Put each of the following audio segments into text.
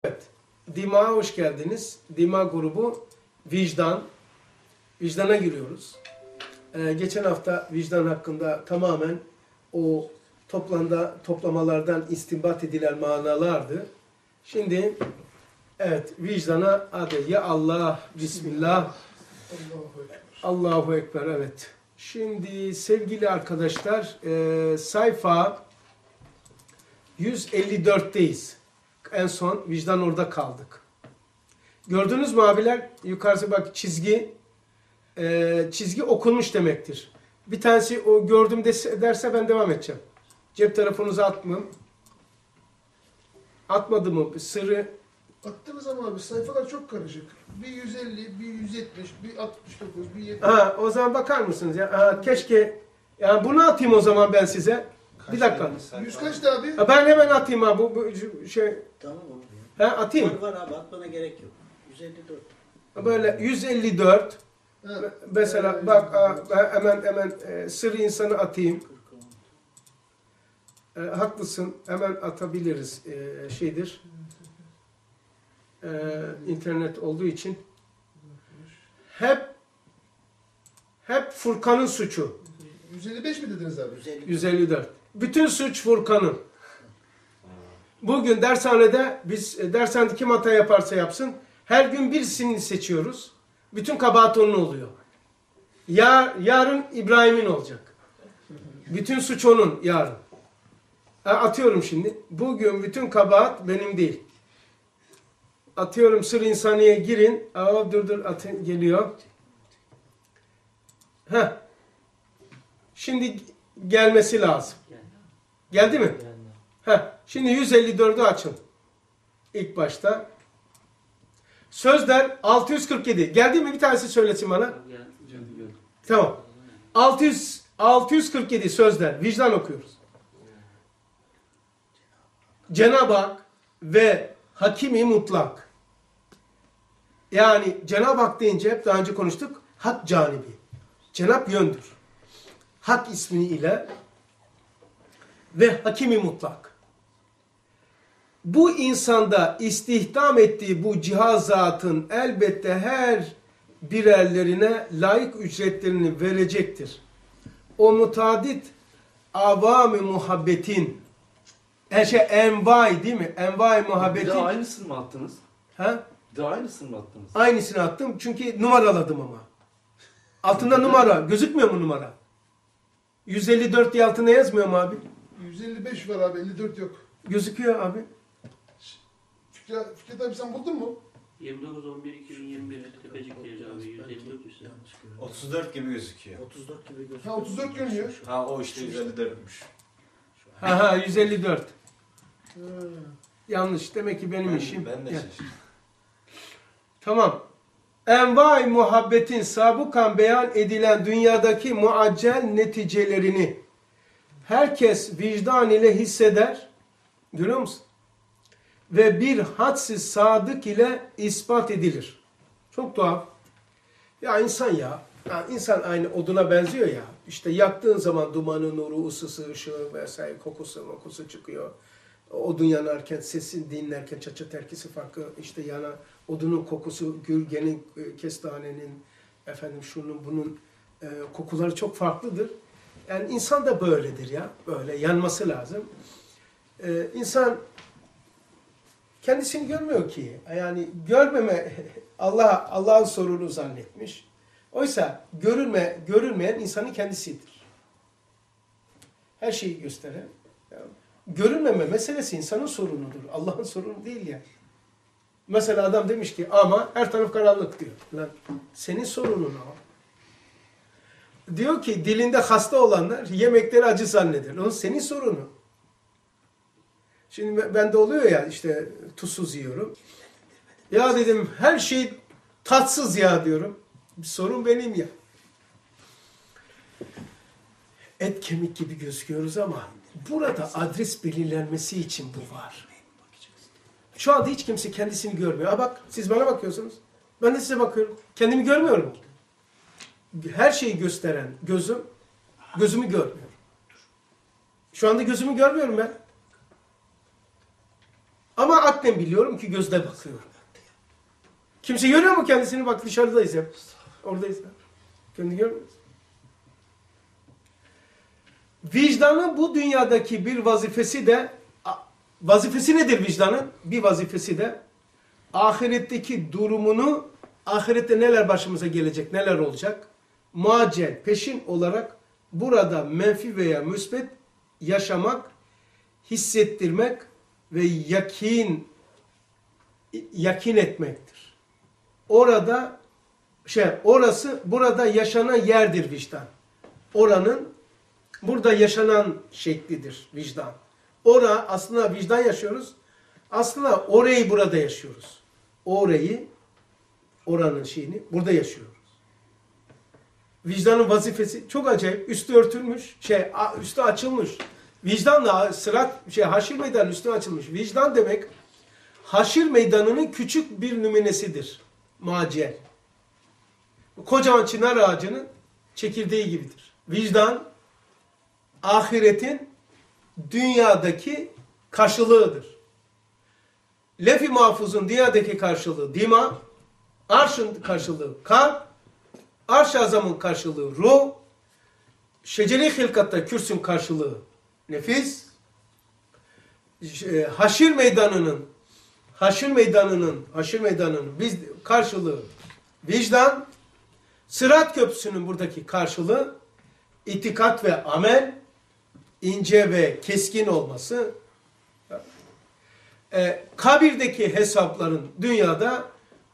Evet, Dima'ya hoş geldiniz. Dima grubu vicdan. Vicdana giriyoruz. Geçen hafta vicdan hakkında tamamen o toplamalardan istinbat edilen manalardı. Şimdi evet vicdana hadi ya Allah, Bismillah, Allahu Ekber, evet. Şimdi sevgili arkadaşlar sayfa 154'teyiz. En son vicdan orada kaldık. Gördünüz mü abiler? Yukarısı bak çizgi. Çizgi okunmuş demektir. Bir tanesi o gördüm derse ben devam edeceğim. Cep telefonunuza atmam. Atmadı mı? Sırrı. Attınız ama abi sayfalar çok karışık. Bir 150, bir 170, bir 69, bir 70. Ha, o zaman bakar mısınız ya? Ha, keşke yani bunu atayım o zaman ben size. Bir dakika. 100 kaçtı abi? Ha, ben hemen atayım abi bu şey. Tamam abi. Ha, atayım. Var abi atmana gerek yok. 154. Böyle 154. Ha, Mesela bak hemen sır insanı atayım. Haklısın. Hemen atabiliriz. Şeydir. İnternet olduğu için. Hep Furkan'ın suçu. 155 mi dediniz abi? 154. Bütün suç Furkan'ın. Bugün dershanede dershanede kim hata yaparsa yapsın her gün birisini seçiyoruz. Bütün kabahat onun oluyor. Yarın İbrahim'in olacak. Bütün suç onun yarın. Atıyorum şimdi. Bugün bütün kabahat benim değil. Atıyorum sır insaniye girin. Dur atın geliyor. Heh. Şimdi gelmesi lazım. Geldi mi? Heh. Şimdi 154'ü açın. İlk başta. Sözler 647. Geldi mi? Bir tanesi söylesin bana. Tamam. 647 sözler. Vicdan okuyoruz. Cenab-ı Hak ve Hakimi Mutlak. Yani Cenab-ı Hak deyince hep daha önce konuştuk. Hak canibi. Cenab yöndür. Hak ismi ile ve Hakimi Mutlak. Bu insanda istihdam ettiği bu cihazatın elbette her birerlerine layık ücretlerini verecektir. O mutadit avam-ı muhabbetin envai değil mi? Envai muhabbetin. Bir de aynısını mı attınız? Ha? Bir de aynısını mı attınız? Aynısını attım çünkü numaraladım ama. Altında numara. Gözükmüyor mu numara? 154 diye altında yazmıyor mu abi? 155 var abi, 54 yok. Gözüküyor abi. Fikret abi sen buldun mu? 29-11-2021 Tepecik'teyiz abi 154 üstü. 34 gibi gözüküyor. 34 gibi gözüküyor. Ha 34 görünüyor. Ha o işte 154'müş. Ha 154. Ha. Yanlış. Demek ki benim işim. Ben de Ya. şaşırdım. Tamam. Envai muhabbetin sabıkan beyan edilen dünyadaki muaccel neticelerini herkes vicdan ile hisseder. Görüyor musun? Ve bir hadsiz sadık ile ispat edilir. Çok tuhaf. Ya insan aynı oduna benziyor ya. İşte yaktığın zaman dumanı, nuru, ısısı, ışığı vesaire kokusu çıkıyor. Odun yanarken, sesini dinlerken çatı terkisi farklı. İşte odunun kokusu, gürgenin, kestanenin, şunun bunun kokuları çok farklıdır. Yani insan da böyledir ya. Böyle yanması lazım. İnsan kendisini görmüyor ki. Yani görmeme Allah'ın sorunu zannetmiş. Oysa görülmeyen insanın kendisidir. Her şeyi gösteren. Görünmeme meselesi insanın sorunudur. Allah'ın sorunu değil ya. Mesela adam demiş ki ama her taraf karanlık diyor. Lan senin sorunun o. Diyor ki dilinde hasta olanlar yemekleri acı zanneder. O senin sorunu. Şimdi bende oluyor ya işte tuzsuz yiyorum. Ya dedim her şey tatsız ya diyorum. Sorun benim ya. Et kemik gibi gözüküyoruz ama burada adres belirlenmesi için bu var. Şu anda hiç kimse kendisini görmüyor. Bak siz bana bakıyorsunuz. Ben de size bakıyorum. Kendimi görmüyorum. Her şeyi gösteren gözümü görmüyor. Şu anda gözümü görmüyorum ben. Ama aklen biliyorum ki gözle bakıyorum. Kimse görüyor mu kendisini? Bak dışarıdayız hep. Oradayız. Kendi görmüyor musun? Vicdanın bu dünyadaki bir vazifesi de, vazifesi nedir vicdanın? Bir vazifesi de ahiretteki durumunu, ahirette neler başımıza gelecek, neler olacak? Muaccel, peşin olarak burada menfi veya müsbet yaşamak, hissettirmek ve yakin etmektir. Orası burada yaşanan yerdir vicdan. Oranın burada yaşanan şeklidir vicdan. Aslında vicdan yaşıyoruz. Aslında orayı burada yaşıyoruz. Oranın şeyini burada yaşıyoruz. Vicdanın vazifesi çok acayip. Üstü örtülmüş, üstü açılmış. Vicdanla haşir meydanının üstü açılmış. Vicdan demek haşir meydanının küçük bir nümunesidir. Macel. Kocaman çınar ağacının çekirdeği gibidir. Vicdan ahiretin dünyadaki karşılığıdır. Lef-i mahfuzun dünyadaki karşılığı dima, arşın karşılığı kalp, arş-ı azamın karşılığı ruh, şeceri hilkatta kürsün karşılığı nefis, haşir meydanının karşılığı vicdan, sırat köprüsünün buradaki karşılığı itikat ve amel, ince ve keskin olması, kabirdeki hesapların dünyada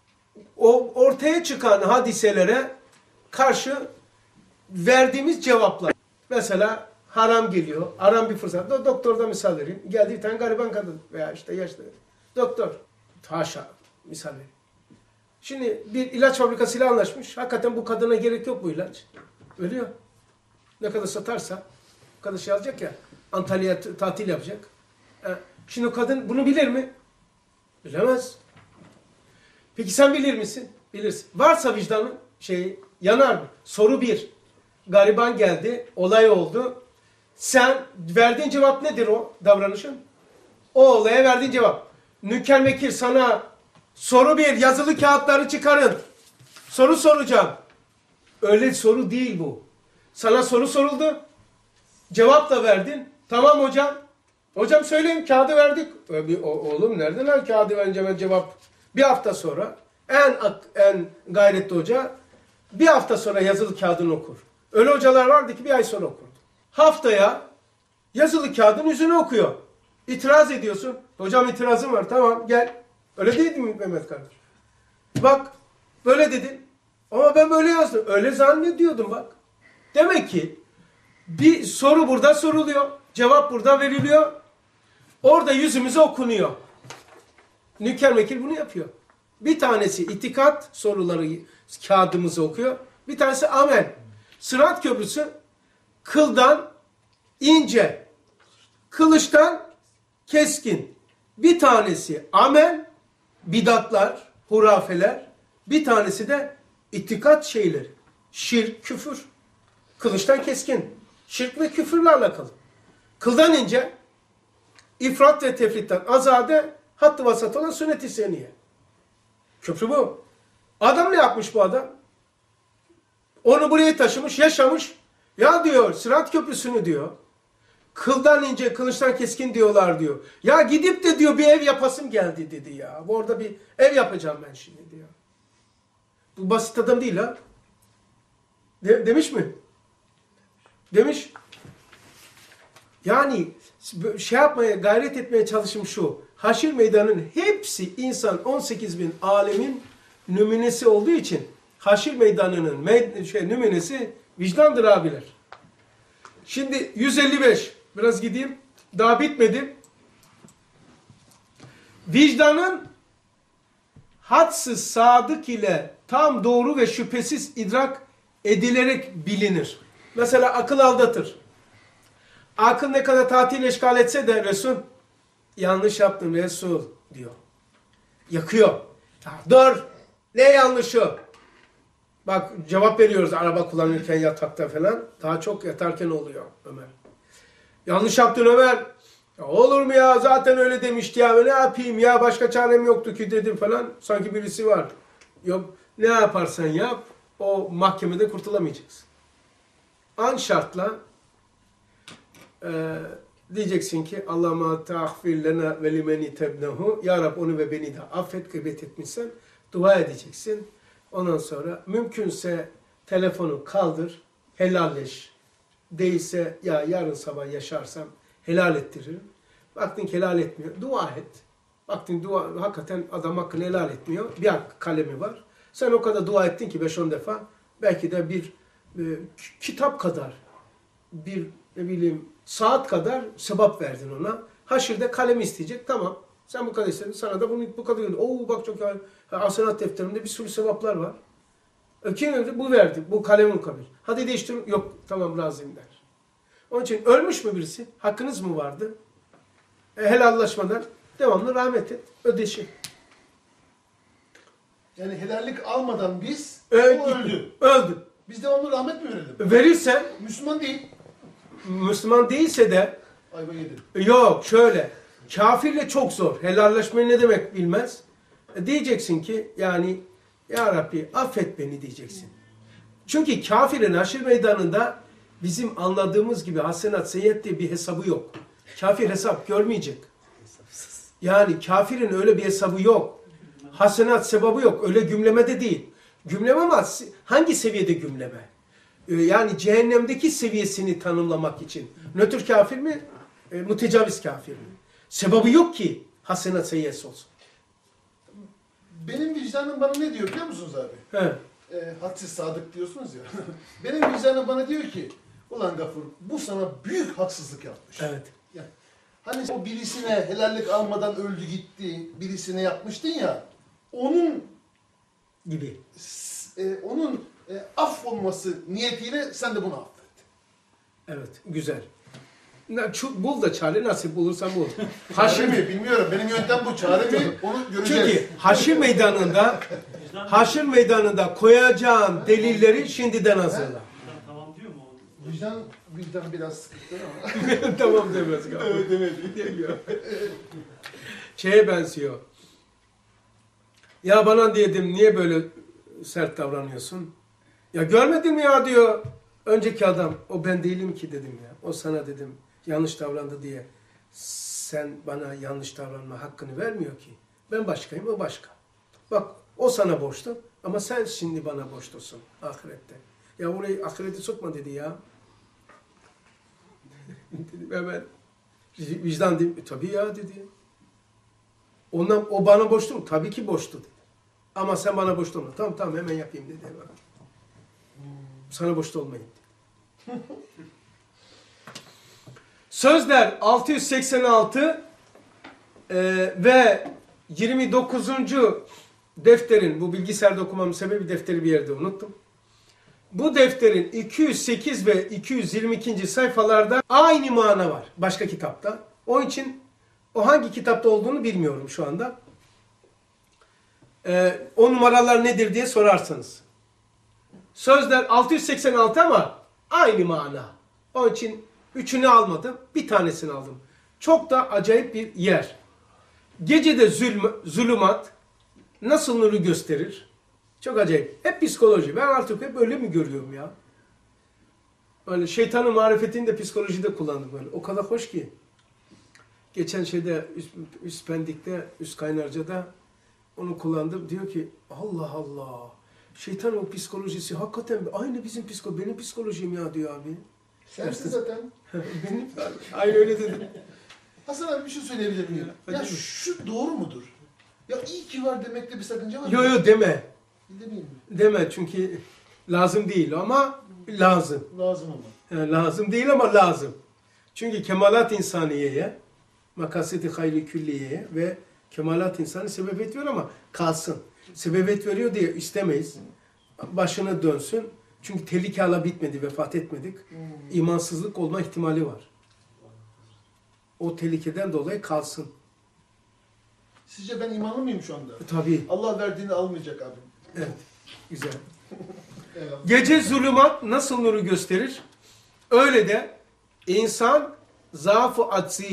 ortaya çıkan hadiselere karşı verdiğimiz cevaplar. Mesela haram geliyor, haram bir fırsat. Doktorda misal vereyim. Geldi bir tane gariban kadın veya işte yaşlı. Doktor, haşa misal vereyim. Şimdi bir ilaç fabrikasıyla anlaşmış. Hakikaten bu kadına gerek yok bu ilaç. Ölüyor. Ne kadar satarsa o kadar şey alacak ya. Antalya'ya tatil yapacak. Şimdi o kadın bunu bilir mi? Bilemez. Peki sen bilir misin? Bilirsin. Varsa vicdanın yanar mı? Soru 1. Gariban geldi. Olay oldu. Sen verdiğin cevap nedir o davranışın? O olaya verdiğin cevap. Nüker Mekir sana soru 1. Yazılı kağıtları çıkarın. Soru soracağım. Öyle soru değil bu. Sana soru soruldu. Cevap da verdin. Tamam hocam. Hocam söyleyin kağıdı verdik. Oğlum nereden lan kağıdı verince cevap? Bir hafta sonra en gayretli hoca bir hafta sonra yazılı kağıdını okur. Öyle hocalar vardı ki bir ay sonra okurdu. Haftaya yazılı kağıdın yüzünü okuyor. İtiraz ediyorsun. Hocam itirazım var. Tamam gel. Öyle değil mi Mehmet kardeş? Bak böyle dedin. Ama ben böyle yazdım. Öyle zannediyordum bak. Demek ki bir soru burada soruluyor. Cevap burada veriliyor. Orada yüzümüze okunuyor. Nüker Mekir bunu yapıyor. Bir tanesi itikat soruları kağıdımızı okuyor. Bir tanesi amel. Sırat köprüsü kıldan ince, kılıçtan keskin. Bir tanesi amel, bidatlar, hurafeler. Bir tanesi de itikat şeyleri. Şirk, küfür. Kılıçtan keskin. Şirk ve küfürle alakalı. Kıldan ince, ifrat ve tefritten azade, hattı vasat olan sünnet-i seniye. Köprü bu. Adam ne yapmış bu adam? Onu buraya taşımış, yaşamış. Ya diyor, Sırat Köprüsü'nü diyor. Kıldan ince, kılıçtan keskin diyorlar diyor. Ya gidip de diyor bir ev yapasım geldi dedi ya. Orada bir ev yapacağım ben şimdi diyor. Bu basit adam değil ha. Demiş mi? Demiş. Yani gayret etmeye çalışım şu. Haşir meydanının hepsi insan 18 bin alemin nümunesi olduğu için haşir meydanının nümunesi vicdandır abiler. Şimdi 155. Biraz gideyim. Daha bitmedi. Vicdanın hadsiz sadık ile tam doğru ve şüphesiz idrak edilerek bilinir. Mesela akıl aldatır. Akıl ne kadar tatil eşkal etse de Resul yanlış yaptın Resul diyor. Yakıyor. Dur. Ne yanlışı? Bak cevap veriyoruz araba kullanırken yatakta falan. Daha çok yatarken oluyor Ömer. Yanlış yaptın Ömer. Ya olur mu ya, zaten öyle demişti ya, ne yapayım ya, başka çarem yoktu ki dedim falan. Sanki birisi var. Yok, ne yaparsan yap o mahkemede kurtulamayacaksın. An şartla diyeceksin ki Allahümme ta'gfir lena ve limeni tebnehu. Ya Rab onu ve beni de affet, gıybet etmişsen dua edeceksin. Ondan sonra mümkünse telefonu kaldır, helalleş. Değilse ya yarın sabah yaşarsam helal ettiririm. Baktın ki helal etmiyor, dua et. Baktın dua, hakikaten adam hakkını helal etmiyor. Bir kalemi var. Sen o kadar dua ettin ki 5-10 defa, belki de bir kitap kadar, bir ne bileyim saat kadar sevap verdin ona. Haşirde kalemi isteyecek, tamam. Sen bu kadar istedin, sana da bu kadar gönder. Oo bak çok ya, hasenat defterimde bir sürü sevaplar var. Kim verdi? Bu verdi. Bu kalemin kabul. Hadi değiştirin. Yok tamam razıyım der. Onun için ölmüş mü birisi? Hakkınız mı vardı? Helallaşmadan devamlı rahmet et. Ödeşin. Yani helallik almadan biz o Gitti. öldü. Öldü. Biz de onu rahmet mi verelim? Verirsen, Müslüman değil. Müslüman değilse de Ayva yedim. yok şöyle. Kafirle çok zor. Helallaşmayı ne demek bilmez. Diyeceksin ki yani ya Rabbi affet beni diyeceksin. Çünkü kafirin haşir meydanında bizim anladığımız gibi hasenat seyyet diye bir hesabı yok. Kafir hesap görmeyecek. Yani kafirin öyle bir hesabı yok. Hasenat sevabı yok. Öyle gümleme de değil. Gümleme ama hangi seviyede gümleme? Yani cehennemdeki seviyesini tanımlamak için. Nötr kafir mi? Mütecaviz kafir mi? Sebabı yok ki hasenat seyyet olsun. Benim vicdanım bana ne diyor biliyor musunuz abi? He. Hadsiz sadık diyorsunuz ya. Benim vicdanım bana diyor ki ulan Gafur bu sana büyük haksızlık yapmış. Evet. Yani, hani o birisine helallik almadan öldü gitti, birisine yapmıştın ya, onun Gibi. affolması niyetiyle sen de bunu affet. Evet. Güzel. Bul da çare, nasıl bulursan bul. Çare mi bilmiyorum. Benim yöntem bu. Çare mi onu göreceğiz. Çünkü haşir meydanında koyacağın delilleri şimdiden hazırla. Tamam diyor mu? Vicdan biraz sıkıntı ama. Tamam demez galiba. Evet demedi. Demiyor. Şeye benziyor. Ya bana dedim niye böyle sert davranıyorsun? Ya görmedin mi ya diyor. Önceki adam. O ben değilim ki dedim ya. O sana dedim yanlış davrandı diye. Sen bana yanlış davranma hakkını vermiyor ki. Ben başkayım, o başka. Bak o sana borçlu ama sen şimdi bana borçlusun ahirette. Ya orayı ahirete sokma dedi ya. Dedim hemen vicdan dedim. Tabii ya dedi. O bana borçlu mu? Tabii ki borçlu dedi. Ama sen bana borçlu olma. Tamam hemen yapayım dedi. Sana borçlu olmayayım dedi. Sözler 686 ve 29. defterin, bu bilgisayarda okumamın sebebi defteri bir yerde unuttum. Bu defterin 208 ve 222. sayfalarda aynı mana var başka kitapta. Onun için o hangi kitapta olduğunu bilmiyorum şu anda. O numaralar nedir diye sorarsanız. Sözler 686 ama aynı mana. Onun için üçünü almadım, bir tanesini aldım. Çok da acayip bir yer. Gecede zulümat nasıl nuru gösterir? Çok acayip. Hep psikoloji. Ben artık hep öyle mi görüyorum ya? Böyle şeytanın marifetini de psikolojide kullandım böyle. O kadar hoş ki. Geçen Üst Pendik'te, Üst Kaynarca'da onu kullandım. Diyor ki Allah Allah. Şeytanın o psikolojisi hakikaten aynı benim psikolojim ya diyor abi. Sensin zaten. Benim, aynı öyle dedim. Hasan abi bir şey söyleyebilir miyim? Ya şu doğru mudur? Ya iyi ki var demekte bir sakınca var mı? Yo deme. Demeyeyim mi? Deme çünkü lazım değil ama lazım. Lazım ama. Yani lazım değil ama lazım. Çünkü kemalat insaniyeye, makaseti hayri külliyeye ve kemalat insanı sebebiyet veriyor ama kalsın. Sebebiyet veriyor diye istemeyiz. Başına dönsün. Çünkü tehlike hala bitmedi, vefat etmedik. İmansızlık olma ihtimali var. O tehlikeden dolayı kalsın. Sizce ben imanlı mıyım şu anda? Tabii. Allah verdiğini almayacak abi. Evet. Güzel. Eyvallah. Gece zulümat nasıl nuru gösterir? Öyle de insan zaaf-ı aczı ile,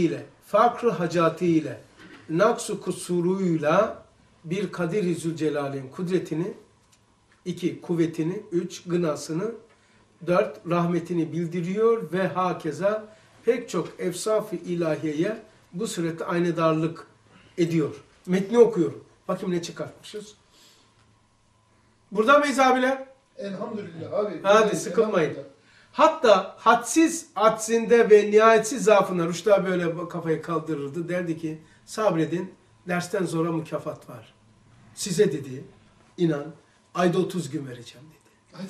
Fakr hacatı ile, naksu kusuruyla bir Kadir-i Zülcelal'in kudretini, 2. Kuvvetini, 3. Gınasını, 4. Rahmetini bildiriyor ve hakeza pek çok efsaf-ı ilahiyeye bu surette aynedarlık ediyor. Metni okuyorum. Bakayım ne çıkartmışız. Burada mıyız abiler? Elhamdülillah abi. Hadi sıkılmayın. Elhamdülillah. Hatta hadsiz aczinde ve nihayetsiz zaafına Rüştü abi böyle kafayı kaldırırdı. Derdi ki sabredin, dersten sonra mükafat var. Size dedi, inan, ayda 30 gün vereceğim dedi. Haydi.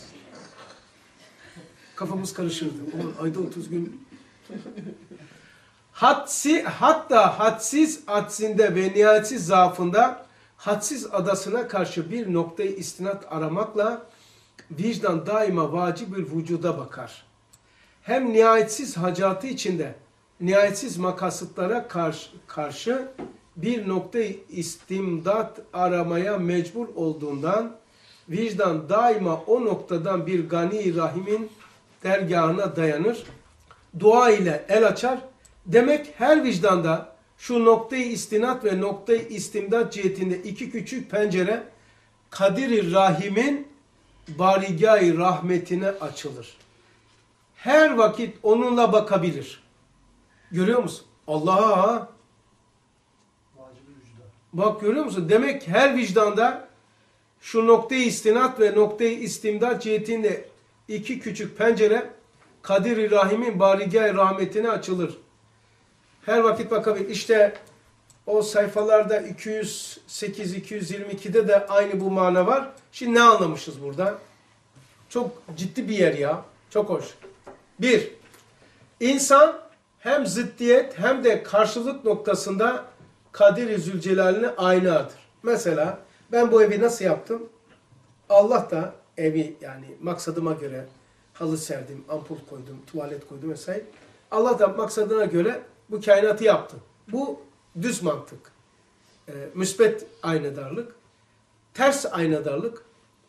Kafamız karışırdı. Ulan ayda 30 gün. Hatta hadsiz aczinde ve nihayetsiz zaafında hadsiz adasına karşı bir noktayı istinat aramakla vicdan daima vacib-ül vücuda bakar. Hem nihayetsiz hacatı içinde nihayetsiz makasıtlara karşı bir noktayı istimdat aramaya mecbur olduğundan vicdan daima o noktadan bir gani rahimin dergahına dayanır. Dua ile el açar. Demek her vicdanda şu noktayı istinat ve noktayı istimdat cihetinde iki küçük pencere Kadir-i Rahim'in barigâh-i rahmetine açılır. Her vakit onunla bakabilir. Görüyor musun? Allah'a bak görüyor musun? Demek her vicdanda şu noktayı istinat ve noktayı istimdat cihetinde iki küçük pencere Kadir-i Rahim'in barigâh-i rahmetine açılır. Her vakit bakabilir. İşte o sayfalarda 208-222'de de aynı bu mana var. Şimdi ne anlamışız burada? Çok ciddi bir yer ya. Çok hoş. 1. İnsan hem zıddiyet hem de karşılık noktasında Kadir-i Zülcelal'ine aynadır. Mesela ben bu evi nasıl yaptım? Allah da evi yani maksadıma göre halı serdim, ampul koydum, tuvalet koydum vesaire. Allah da maksadına göre bu kainatı yaptı. Bu düz mantık. Müsbet aynadarlık. Ters aynadarlık.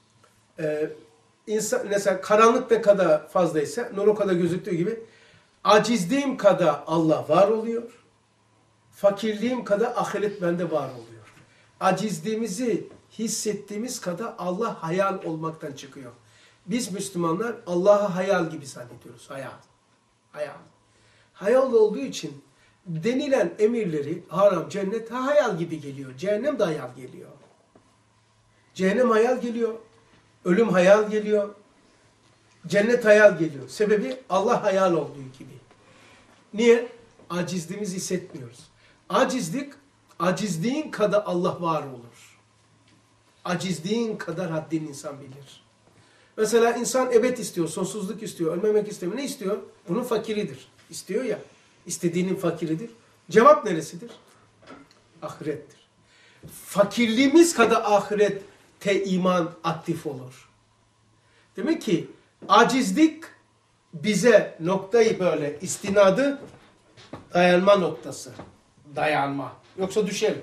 İnsan, mesela karanlık ne kadar fazlaysa nur o kadar gözüktüğü gibi acizliğim kadar Allah var oluyor. Fakirliğim kadar ahiret bende var oluyor. Acizliğimizi hissettiğimiz kadar Allah hayal olmaktan çıkıyor. Biz Müslümanlar Allah'ı hayal gibi zannediyoruz. Hayal. Hayal. Hayal olduğu için denilen emirleri haram, cennet hayal gibi geliyor. Cehennem de hayal geliyor. Cehennem hayal geliyor. Ölüm hayal geliyor. Cennet hayal geliyor. Sebebi Allah hayal olduğu gibi. Niye? Acizliğimizi hissetmiyoruz. Acizliğin kadar Allah var olur. Acizliğin kadar haddini insan bilir. Mesela insan ebed istiyor, sonsuzluk istiyor, ölmemek istemiyor. Ne istiyor? Bunun fakiridir. İstiyor ya. İstediğinin fakiridir. Cevap neresidir? Ahirettir. Fakirliğimiz kadar ahirette iman aktif olur. Demek ki acizlik bize noktayı böyle istinadı dayanma noktası. Dayanma. Yoksa düşerim.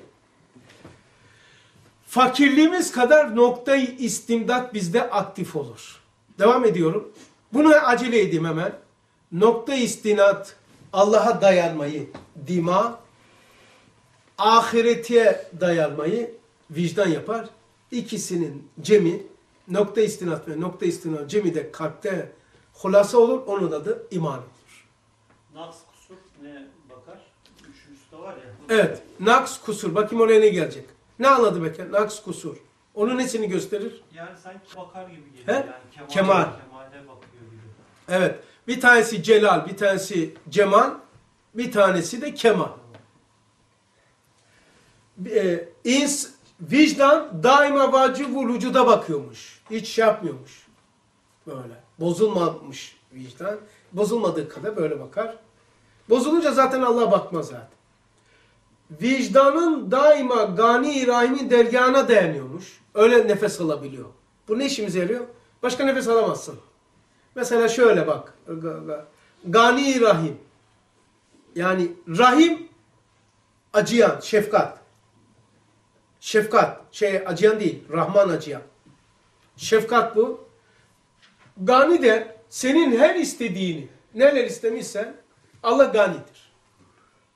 Fakirliğimiz kadar noktayı istimdat bizde aktif olur. Devam ediyorum. Bunu acele edeyim hemen. Nokta istinat Allah'a dayanmayı dima, ahirete dayanmayı vicdan yapar. İkisinin cemi, nokta istinat ve nokta istinat cemi de kalpte hulasa olur. Onun adı iman olur. Naks kusur ne bakar? Üçüncüsü de var ya. Evet. Naks kusur. Bakayım oraya ne gelecek. Ne anladı Bekir? Naks kusur. Onun nesini gösterir? Yani sanki bakar gibi geliyor. He? Yani Kemal. Kemal'e bakıyor gibi. Evet. Bir tanesi celal, bir tanesi cemal, bir tanesi de kemal. Vicdan daima vacib-ül vücuda bakıyormuş. Hiç şey yapmıyormuş. Böyle. Bozulmamış vicdan. Bozulmadığı kadar böyle bakar. Bozulunca zaten Allah'a bakmaz zaten. Vicdanın daima Gani-i Rahim'in dergahına dayanıyormuş. Öyle nefes alabiliyor. Bu ne işimize yarıyor? Başka nefes alamazsın. Mesela şöyle bak. Gani-i Rahim. Yani Rahim acıyan, şefkat. Şefkat. Acıyan değil. Rahman acıyan. Şefkat bu. Gani de senin her istediğini, neler istemişsen Allah ganidir.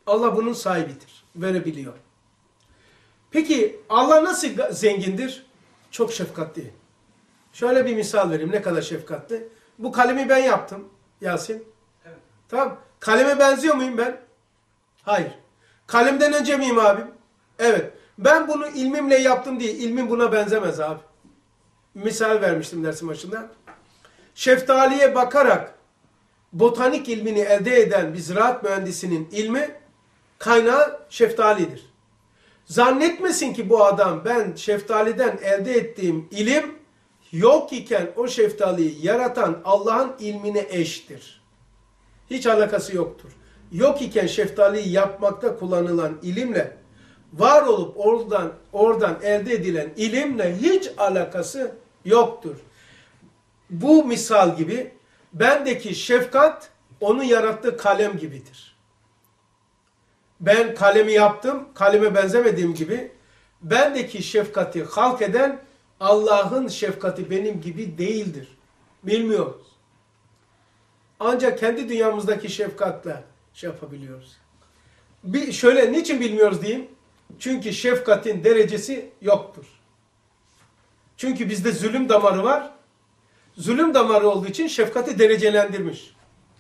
Allah bunun sahibidir. Verebiliyor. Peki Allah nasıl zengindir? Çok şefkatli. Şöyle bir misal vereyim. Ne kadar şefkatli. Bu kalemi ben yaptım Yasin. Evet. Tamam. Kaleme benziyor muyum ben? Hayır. Kalemden önce miyim abim? Evet. Ben bunu ilmimle yaptım diye ilmim buna benzemez abi. Misal vermiştim dersin başında. Şeftaliye bakarak botanik ilmini elde eden bir ziraat mühendisinin ilmi kaynağı şeftalidir. Zannetmesin ki bu adam ben şeftaliden elde ettiğim ilim yok iken o şeftaliyi yaratan Allah'ın ilmine eştir. Hiç alakası yoktur. Yok iken şeftaliyi yapmakta kullanılan ilimle var olup oradan elde edilen ilimle hiç alakası yoktur. Bu misal gibi bendeki şefkat onun yarattığı kalem gibidir. Ben kalemi yaptım, kaleme benzemediğim gibi bendeki şefkati halk eden Allah'ın şefkati benim gibi değildir. Bilmiyoruz. Ancak kendi dünyamızdaki şefkatle şey yapabiliyoruz. Şöyle niçin bilmiyoruz diyeyim? Çünkü şefkatin derecesi yoktur. Çünkü bizde zulüm damarı var. Zulüm damarı olduğu için şefkati derecelendirmiş.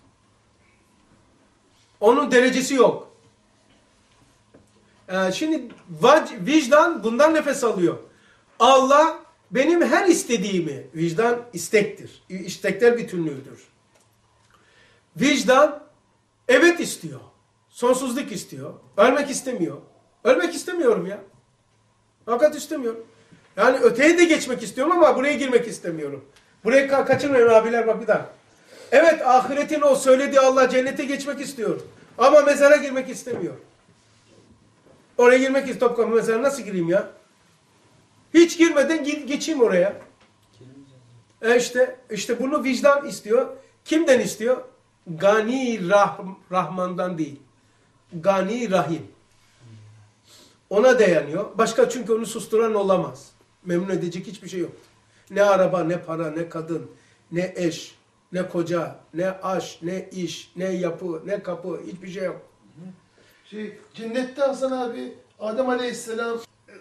Onun derecesi yok. Şimdi vicdan bundan nefes alıyor. Allah benim her istediğimi, vicdan istektir. İstekler bütünlüğüdür. Vicdan evet istiyor. Sonsuzluk istiyor. Ölmek istemiyor. Ölmek istemiyorum ya. Fakat istemiyorum. Yani öteye de geçmek istiyorum ama buraya girmek istemiyorum. Burayı kaçırmayın abiler bak bir daha. Evet ahiretin o söylediği Allah cennete geçmek istiyor. Ama mezara girmek istemiyor. Oraya girmek istiyor. Topkapı mezara nasıl gireyim ya? Hiç girmeden geçeyim oraya. İşte bunu vicdan istiyor. Kimden istiyor? Gani Rahman'dan değil. Gani Rahim. Ona dayanıyor. Başka çünkü onu susturan olamaz. Memnun edecek hiçbir şey yok. Ne araba, ne para, ne kadın, ne eş, ne koca, ne aş, ne iş, ne yapı, ne kapı, hiçbir şey yok. Cennette Hasan abi Adem Aleyhisselam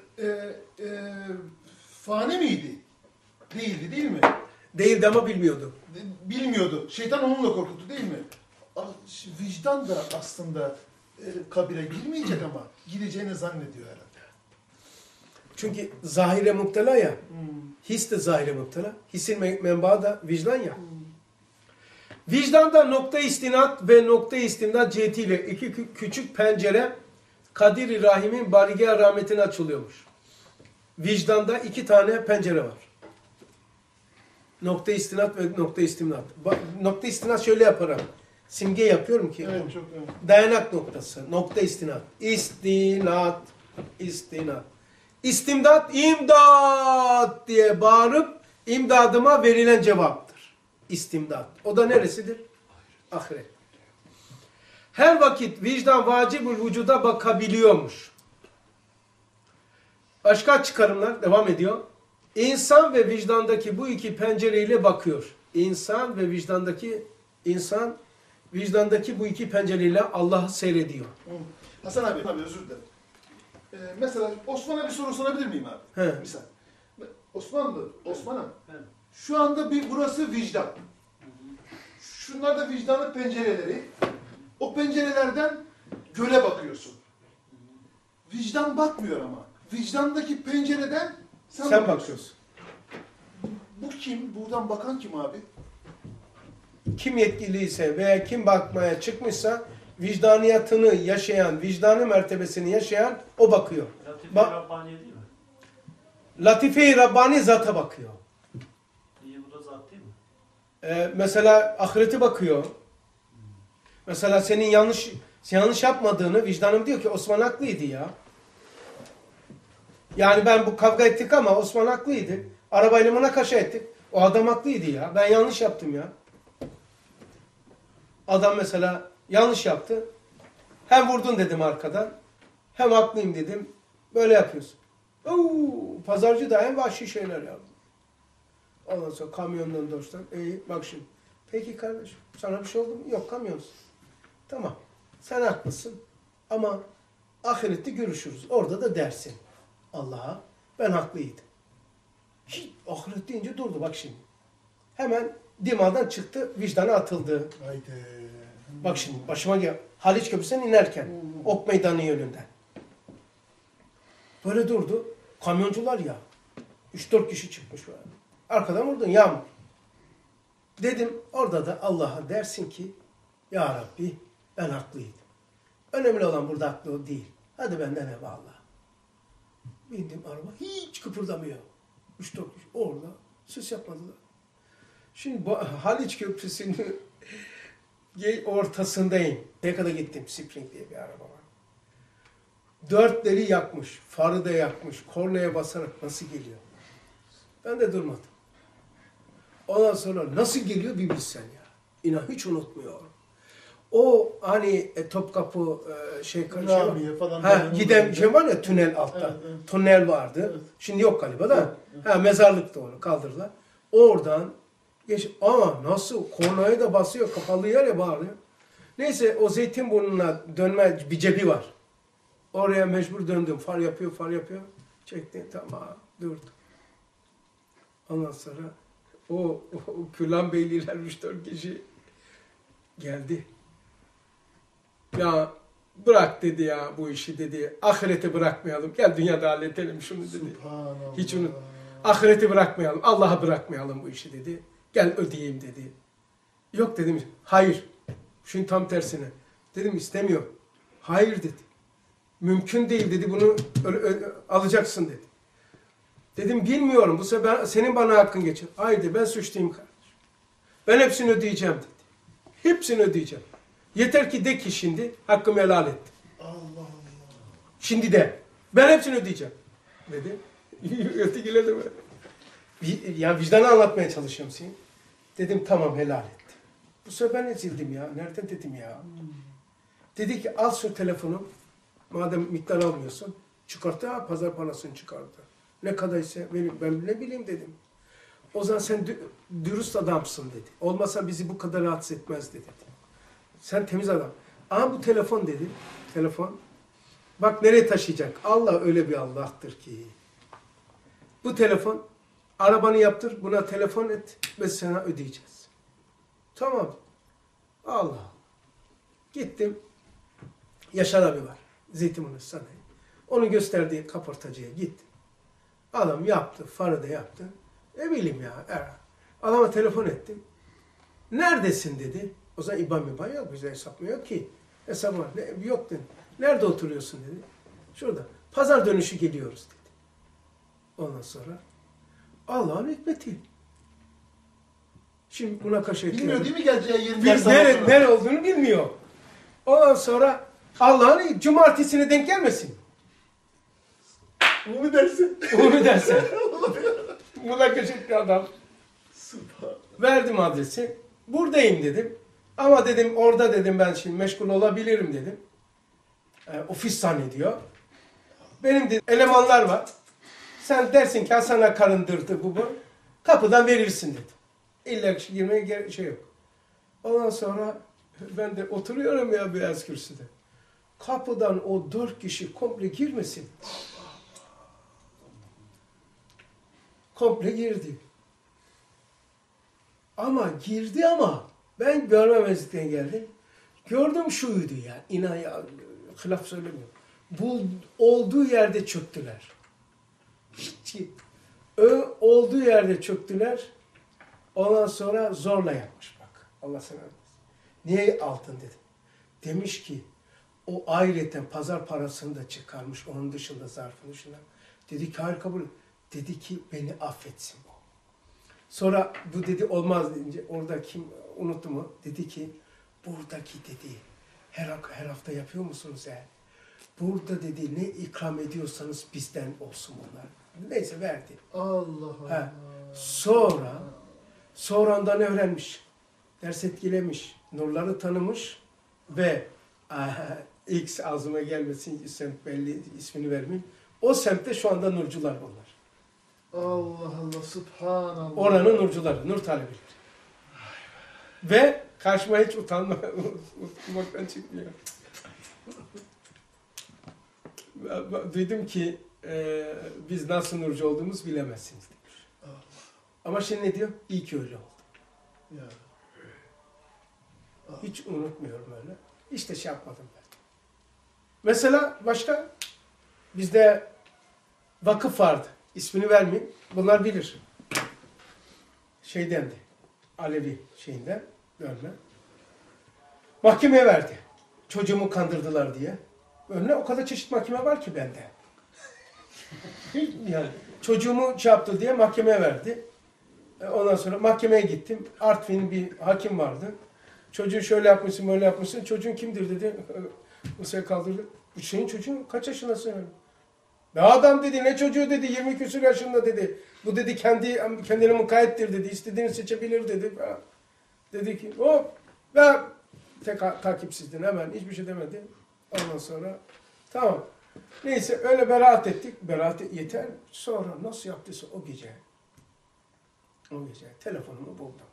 fani miydi? Değildi değil mi? Değildi ama bilmiyordu. Bilmiyordu. Şeytan onunla korkuttu değil mi? Vicdan da aslında kabire girmeyecek ama gireceğini zannediyor herhalde. Çünkü zahire müptela ya. His de zahire müptela. Hissin menbaı da vicdan ya. Vicdanda nokta istinat ve nokta istimdat cihetiyle iki küçük pencere Kadir-i Rahim'in barige rahmetine açılıyormuş. Vicdanda iki tane pencere var. Nokta istinat ve nokta istimdat. Nokta istinat şöyle yaparım. Simge yapıyorum ki. Evet, çok evet. Dayanak noktası. Nokta istinat. İstinat. İstinat. İstimdat, imdat diye bağırıp imdadıma verilen cevaptır. İstimdat. O da neresidir? Ahiret. Her vakit vicdan vacibül vücuda bakabiliyormuş. Başka çıkarımlar devam ediyor. İnsan ve vicdandaki bu iki pencereyle bakıyor. İnsan ve vicdandaki bu iki pencereyle Allah'ı seyrediyor. Hasan abi özür dilerim. Mesela Osman'a bir soru sorabilir miyim abi? He. Misal. Osman'ım. Evet. Şu anda burası vicdan. Şunlar da vicdanın pencereleri. O pencerelerden göle bakıyorsun. Vicdan bakmıyor ama. Vicdandaki pencereden sen bakıyorsun. Bu kim? Buradan bakan kim abi? Kim yetkiliyse veya kim bakmaya çıkmışsa vicdaniyatını yaşayan, vicdanı mertebesini yaşayan o bakıyor. Latife-i Rabbaniye değil mi? Latife-i Rabbani zata bakıyor. İyi bu da zat değil mi? Mesela ahirete bakıyor. Mesela senin yanlış yapmadığını vicdanım diyor ki Osman haklıydı ya. Yani ben bu kavga ettik ama Osman haklıydı. Arabayla münakaşa ettik. O adam haklıydı ya. Ben yanlış yaptım ya. Adam mesela yanlış yaptı. Hem vurdun dedim arkadan. Hem haklıyım dedim. Böyle yapıyorsun. Pazarcı da en vahşi şeyler yaptı. Ondan sonra kamyondan dostlar. Bak şimdi. Peki kardeşim sana bir şey oldu mu? Yok kamyonsun. Tamam. Sen haklısın. Ama ahirette görüşürüz. Orada da dersin Allah'a ben haklıydım. Hiç ahiret deyince durdu bak şimdi. Hemen dimağdan çıktı, vicdana atıldı. Haydi. Bak şimdi başıma gel. Haliç Köprüsü'nden inerken Ok Meydanı yönünden. Böyle durdu. Kamyoncular ya. 3-4 kişi çıkmış böyle. Arkadan vurdun yağmur. Dedim orada da Allah'a dersin ki ya Rabbi ben haklıydım. Önemli olan burada haklı değil. Hadi benden eyvallah. Bindim araba hiç kıpırdamıyor. 3-4 kişi orada ses yapmadılar. Şimdi bu Haliç Köprüsü'nün ortasındayım. Ne kadar gittim. Spring diye bir araba var. Dörtleri yakmış. Farı da yakmış. Kornaya basarak nasıl geliyor? Ben de durmadım. Ondan sonra nasıl geliyor bir bilsen ya. İnan hiç unutmuyorum. O hani Topkapı Ramiye falan. giden şey var ya tünel altta. Evet, evet. Tünel vardı. Evet. Şimdi yok galiba da. Evet. Mezarlıkta onu kaldırdılar. Oradan ama nasıl kornaya da basıyor, kapalı yer ya bağırıyor. Neyse o Zeytinburnu'na dönme bir cebi var. Oraya mecbur döndüm. Far yapıyor. Çektim tamam durdu. Ondan sonra o Külan Beyliler 3-4 kişi geldi. Ya bırak dedi ya bu işi dedi. Ahireti bırakmayalım. Gel dünyada halledelim şunu dedi. Subhanallah. Hiç unut. Ahireti bırakmayalım. Allah'a bırakmayalım bu işi dedi. Gel ödeyeyim dedi. Yok dedim. Hayır. Şunun tam tersine. Dedim istemiyor. Hayır dedi. Mümkün değil dedi. Bunu alacaksın dedi. Dedim bilmiyorum. Bu sefer senin bana hakkın geçer. Haydi ben suçluyum kardeşim. Ben hepsini ödeyeceğim dedi. Hepsini ödeyeceğim. Yeter ki de ki şimdi hakkımı helal ettim. Allah Allah. Şimdi de. Ben hepsini ödeyeceğim. Dedi. Ötekiler de böyle. Ya vicdanı anlatmaya çalışıyorum seni. Dedim tamam helal ettim. Bu sefer ben ezildim ya. Nereden dedim ya. Dedi ki al şu telefonu. Madem miktar almıyorsun. Çıkarttı ha pazar parasını çıkardı. Ne kadarsa ben ne bileyim dedim. O zaman sen dürüst adamsın dedi. Olmasa bizi bu kadar rahatsız etmezdi dedi. Sen temiz adam. Ama bu telefon dedi. Telefon. Bak nereye taşıyacak. Allah öyle bir Allah'tır ki. Bu telefon. Arabanı yaptır. Buna telefon et. Ve sana ödeyeceğiz. Tamam. Allah. Gittim. Yaşar abi var. Zeytinburnu Sanayi. Onu gösterdiği kaportacıya gittim. Adam yaptı. Farı da yaptı. Ne bileyim ya. Adama telefon ettim. Neredesin dedi. O zaman İBAN yok. Bize hesap mı yok ki. Hesap var. Yok dedi. Nerede oturuyorsun dedi. Şurada. Pazar dönüşü geliyoruz dedi. Ondan sonra Allah'ın hikmeti. Şimdi buna karşı Bilmiyor değil mi geleceği yerin? Nere olduğunu bilmiyor. Ondan sonra Allah'ın cumartesine denk gelmesin. Bunu dersin. Onu dersen. Buna kaçık bir adam. Subhanallah. Verdim adresi. Buradayım dedim. Ama dedim orada dedim ben şimdi meşgul olabilirim dedim. Ofis zannediyor. Benim de elemanlar var. Sen dersin ki sana karındırdı bu. Kapıdan verirsin dedim. İlla girmeye şey yok. Ondan sonra ben de oturuyorum ya beyaz kürsüde. Kapıdan o 4 kişi komple girmesin. Komple girdi. Ama girdi ama ben görmemezlikten geldim. Gördüm şuydu ya. İnan ya. Hılaf söylemiyorum. Bu olduğu yerde çöktüler. Hiç olduğu yerde çöktüler. Ondan sonra zorla yapmış bak. Allah sana vermesin. Niye altın dedim. Demiş ki o ayrıca pazar parasını da çıkarmış. Onun dışında zarfın dışında. Dedi ki hayır kabul et. Dedi ki beni affetsin bu. Sonra bu dedi olmaz deyince orada kim unuttu mu? Dedi ki buradaki dedi her hafta yapıyor musunuz yani? Burada dedi ne ikram ediyorsanız bizden olsun bunlar. Neyse verdi. Allah Allah. Sonradan öğrenmiş. Ders etkilemiş. Nurları tanımış ve X ağzıma gelmesin semt belli ismini vermeyeyim. O semtte şu anda nurcular bunlar. Allah Allah, subhanallah. Oranın nurcuları, nur talebeleri. Ve karşıma hiç utanmaktan çıkmıyor. Duydum ki biz nasıl Nurcu olduğumuzu bilemezsiniz demiş. Ama şimdi ne diyor? İyi ki öyle oldu. Ya. Hiç unutmuyorum öyle. İşte şey yapmadım ben. Mesela başka bizde vakıf vardı. İsmini vermeyeyim. Bunlar bilir. Şeydendi. Alevi şeyinden dönme. Mahkemeye verdi. Çocuğumu kandırdılar diye. Önüne o kadar çeşit mahkeme var ki bende. Yani çocuğumu şey yaptı diye mahkemeye verdi. Ondan sonra mahkemeye gittim. Artvin'in bir hakim vardı. Çocuğu şöyle yapmışsın, böyle yapmışsın. Çocuğun kimdir dedi. Masaya kaldırdı. Bu senin çocuğun kaç yaşındasın? Ne adam dedi, ne çocuğu dedi, 20 küsur yaşında dedi. Bu dedi kendine mukayyettir dedi, istediğini seçebilir dedi. Dedi ki hop, ben takipsizdin hemen, hiçbir şey demedi. Ondan sonra tamam. Neyse öyle beraat ettik. Beraat yeter. Sonra nasıl yaptıysa o gece telefonumu buldum.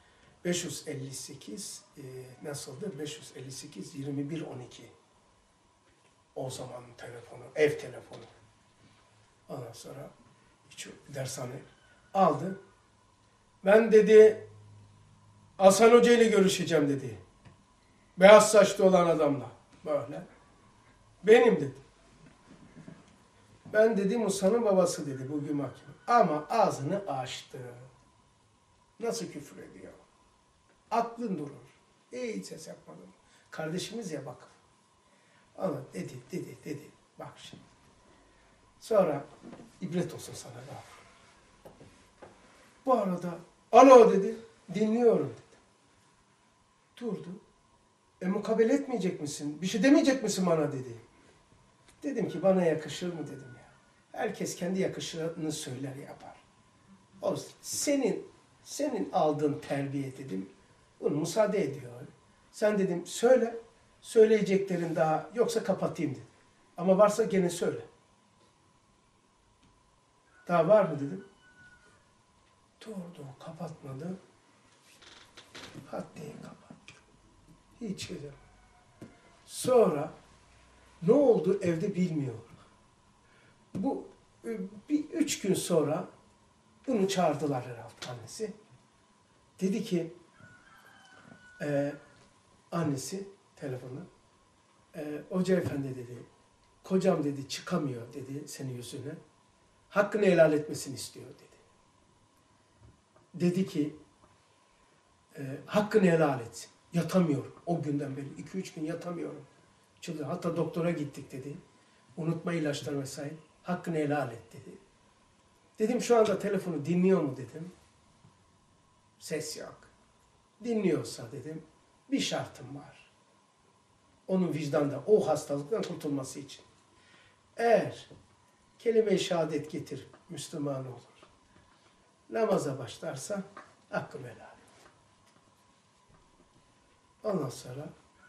558 nasıldı? 558 21 12. O zaman telefonu, ev telefonu. Ondan sonra hiç dershane aldı. Ben dedi Hasan Hoca ile görüşeceğim dedi. Beyaz saçlı olan adamla. Böyle. Benim dedi. Ben dedi Musa'nın babası dedi bugün mahkeme. Ama ağzını açtı. Nasıl küfür ediyor? Aklın durur. Hiç ses yapmadım. Kardeşimiz ya bak. Ama dedi. Bak şimdi. Sonra ibret olsun sana da. Bu arada alo dedi. Dinliyorum dedi. Durdu. Mukabele etmeyecek misin? Bir şey demeyecek misin bana dedi. Dedim ki bana yakışır mı dedim ya. Herkes kendi yakışını söyler yapar. O senin aldığın terbiye dedim. Bunu müsaade ediyor. Sen dedim söyle. Söyleyeceklerin daha yoksa kapatayım dedim. Ama varsa gene söyle. Daha var mı dedim. Durdu kapatmadı. Haddeyi kapattı. Hiç şey dedim. Sonra ne oldu evde bilmiyorum. Bu bir 3 gün sonra bunu çağırdılar herhalde annesi. Dedi ki annesi telefonu Hoca efendi dedi kocam dedi çıkamıyor dedi senin yüzüne. Hakkını helal etmesini istiyor dedi. Dedi ki hakkını helal etsin. Yatamıyorum. O günden beri 2-3 gün yatamıyorum. Çıldırdı. Hatta doktora gittik dedi. Unutma ilaçlar vesaire. Hakkını helal et dedi. Dedim şu anda telefonu dinliyor mu dedim. Ses yok. Dinliyorsa dedim bir şartım var. Onun vicdanda o hastalıktan kurtulması için. Eğer kelime-i şehadet getirip Müslüman olur. Namaza başlarsa hakkımı helal et. Ondan sonra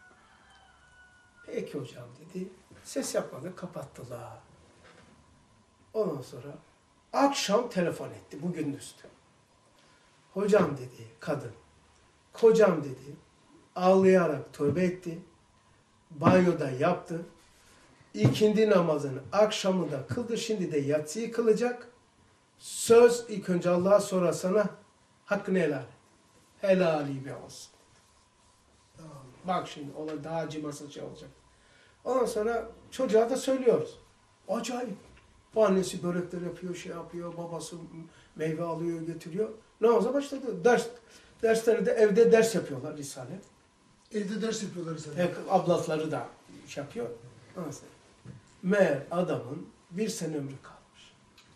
peki hocam dedi. Ses yapmadı kapattılar. Ondan sonra akşam telefon etti bugün üstü. Hocam dedi kadın. Kocam dedi. Ağlayarak tövbe etti. Banyoda yaptı. İkindi namazını akşamı da kıldı. Şimdi de yatsıyı kılacak. Söz ilk önce Allah'a sonra sana hakkını helal et. Helali be olsun. Bak şimdi olay daha acımasız şey olacak. Ondan sonra çocuğa da söylüyoruz. Acayip. Bu annesi börekler yapıyor, şey yapıyor, babası meyve alıyor, getiriyor. Namaza başladı. Dersleri de evde ders yapıyorlar Risale. Evde ders yapıyorlar zaten. Ablaları da şey yapıyor. Nasıl? Meğer adamın 1 sene ömrü kalmış.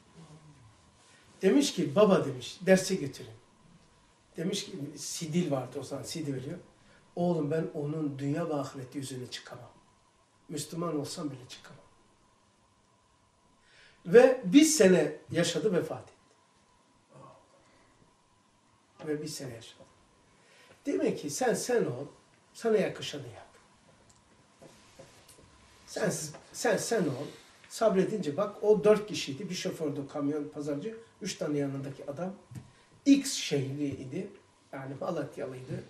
Demiş ki baba demiş derse götürün. Demiş ki sidil vardı o zaman sidil veriyor. Oğlum ben onun dünya ve ahiret yüzüne çıkamam. Müslüman olsam bile çıkamam. Ve 1 sene yaşadı vefat etti. Ve 1 sene yaşadı. Demek ki sen ol, sana yakışanı yap. Sen ol, sabredince bak o 4 kişiydi. Bir şofördü, kamyon, pazarcı, 3 tane yanındaki adam. X şehriydi, yani Malatyalıydı.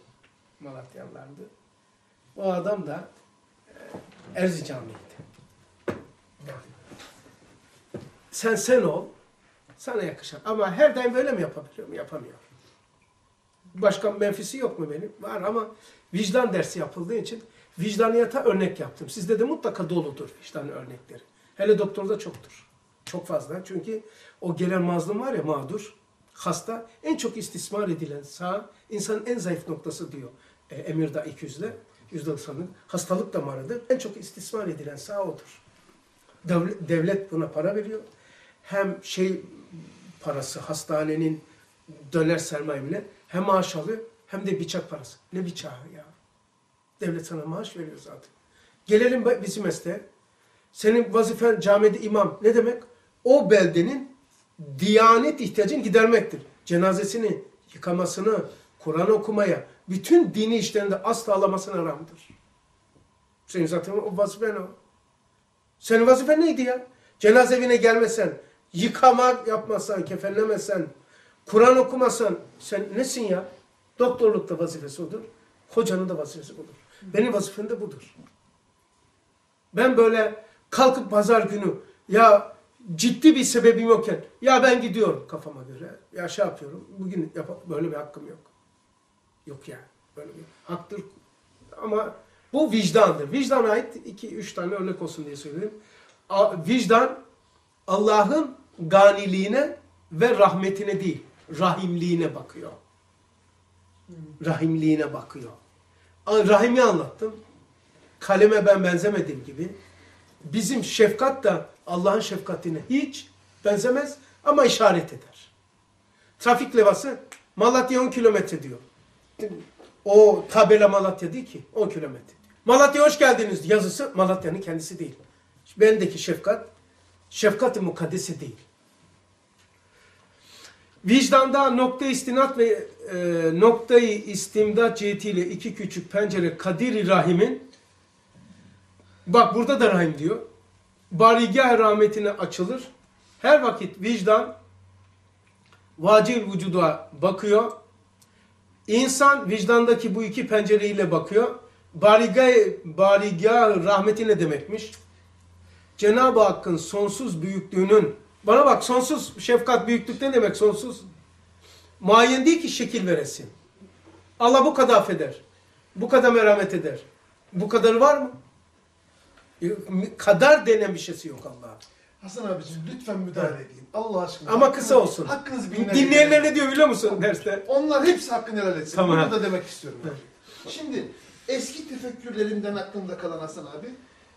Malatyalılardı. Bu adam da Erzincanlıydı. Sen ol. Sana yakışan. Ama her daim böyle mi yapabiliyorum? Yapamıyorum. Başka menfisi yok mu benim? Var ama vicdan dersi yapıldığı için vicdaniyata örnek yaptım. Sizde de mutlaka doludur vicdan örnekleri. Hele doktorda çoktur. Çok fazla. Çünkü o gelen mazlum var ya, mağdur, hasta, en çok istismar edilen sağ, insanın en zayıf noktası diyor Emirdağ 200'de, %90'lık hastalık damarıdır. En çok istismar edilen sağ odur. Devlet buna para veriyor. Hem parası, hastanenin döner sermaye bile, hem maaş alıyor hem de bıçak parası. Ne bıçağı ya? Devlet sana maaş veriyor zaten. Gelelim bizim mesleğe. Senin vazifen camide imam ne demek? O beldenin diyanet ihtiyacını gidermektir. Cenazesini, yıkamasını, Kur'an okumaya, bütün dini işlerinde asla alamasına haramdır. Senin zaten o vazifen o. Senin vazifen neydi ya? Cenaze evine gelmesen, yıkama yapmasan, kefenlemesen, Kur'an okumasan sen nesin ya? Doktorlukta vazifesi odur. Hocanın da vazifesi budur. Benim vazifem de budur. Ben böyle kalkıp pazar günü ya ciddi bir sebebim yokken ya ben gidiyorum kafama göre. Ya şey yapıyorum. Bugün böyle bir hakkım yok. Yok yani. Böyle bir haktır. Ama bu vicdandır. Vicdana ait 2-3 tane örnek olsun diye söyleyeyim. Vicdan Allah'ın ganiliğine ve rahmetine değil, rahimliğine bakıyor. Rahimliğine bakıyor. Rahimi anlattım. Kaleme ben benzemediğim gibi bizim şefkat da Allah'ın şefkatine hiç benzemez ama işaret eder. Trafik levhası Malatya 10 kilometre diyor. O tabela Malatya değil ki 10 kilometre. Malatya hoş geldiniz yazısı Malatya'nın kendisi değil. Bendeki şefkat-ı mukaddesi değil. Vicdanda nokta-i istinat ve noktayı istimdat cihetiyle iki küçük pencere Kadir-i Rahim'in, bak burada da Rahim diyor, barigah rahmetine açılır. Her vakit vicdan vacil vücuda bakıyor. İnsan vicdandaki bu iki pencereyle bakıyor. Barigah rahmeti ne demekmiş? Cenab-ı Hakk'ın sonsuz büyüklüğünün, bana bak sonsuz şefkat büyüklük ne demek sonsuz? Muayyen değil ki şekil veresin. Allah bu kadar affeder. Bu kadar merhamet eder. Bu kadarı var mı? Kadar denen bir şeysi yok Allah'a. Hasan abiciğim lütfen müdahale edeyim. Allah aşkına. Ama kısa olsun. Hakkınızı bilin. Dinleyenler ne diyor biliyor musun derste? Onlar hepsi hakkını helal etsin. Tamam. Bunu da demek istiyorum. Şimdi eski tefekkürlerimden aklımda kalan Hasan abi,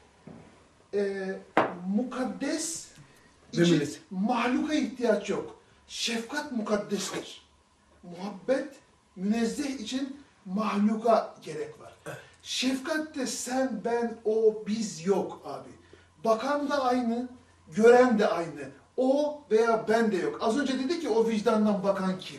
mukaddes için Demelisin. mahluka ihtiyaç yok. Şefkat mukaddestir. Muhabbet, münezzeh için mahluka gerek var. Şefkatte sen, ben, o, biz yok abi. Bakan da aynı, gören de aynı. O veya ben de yok. Az önce dedi ki o vicdandan bakan kim?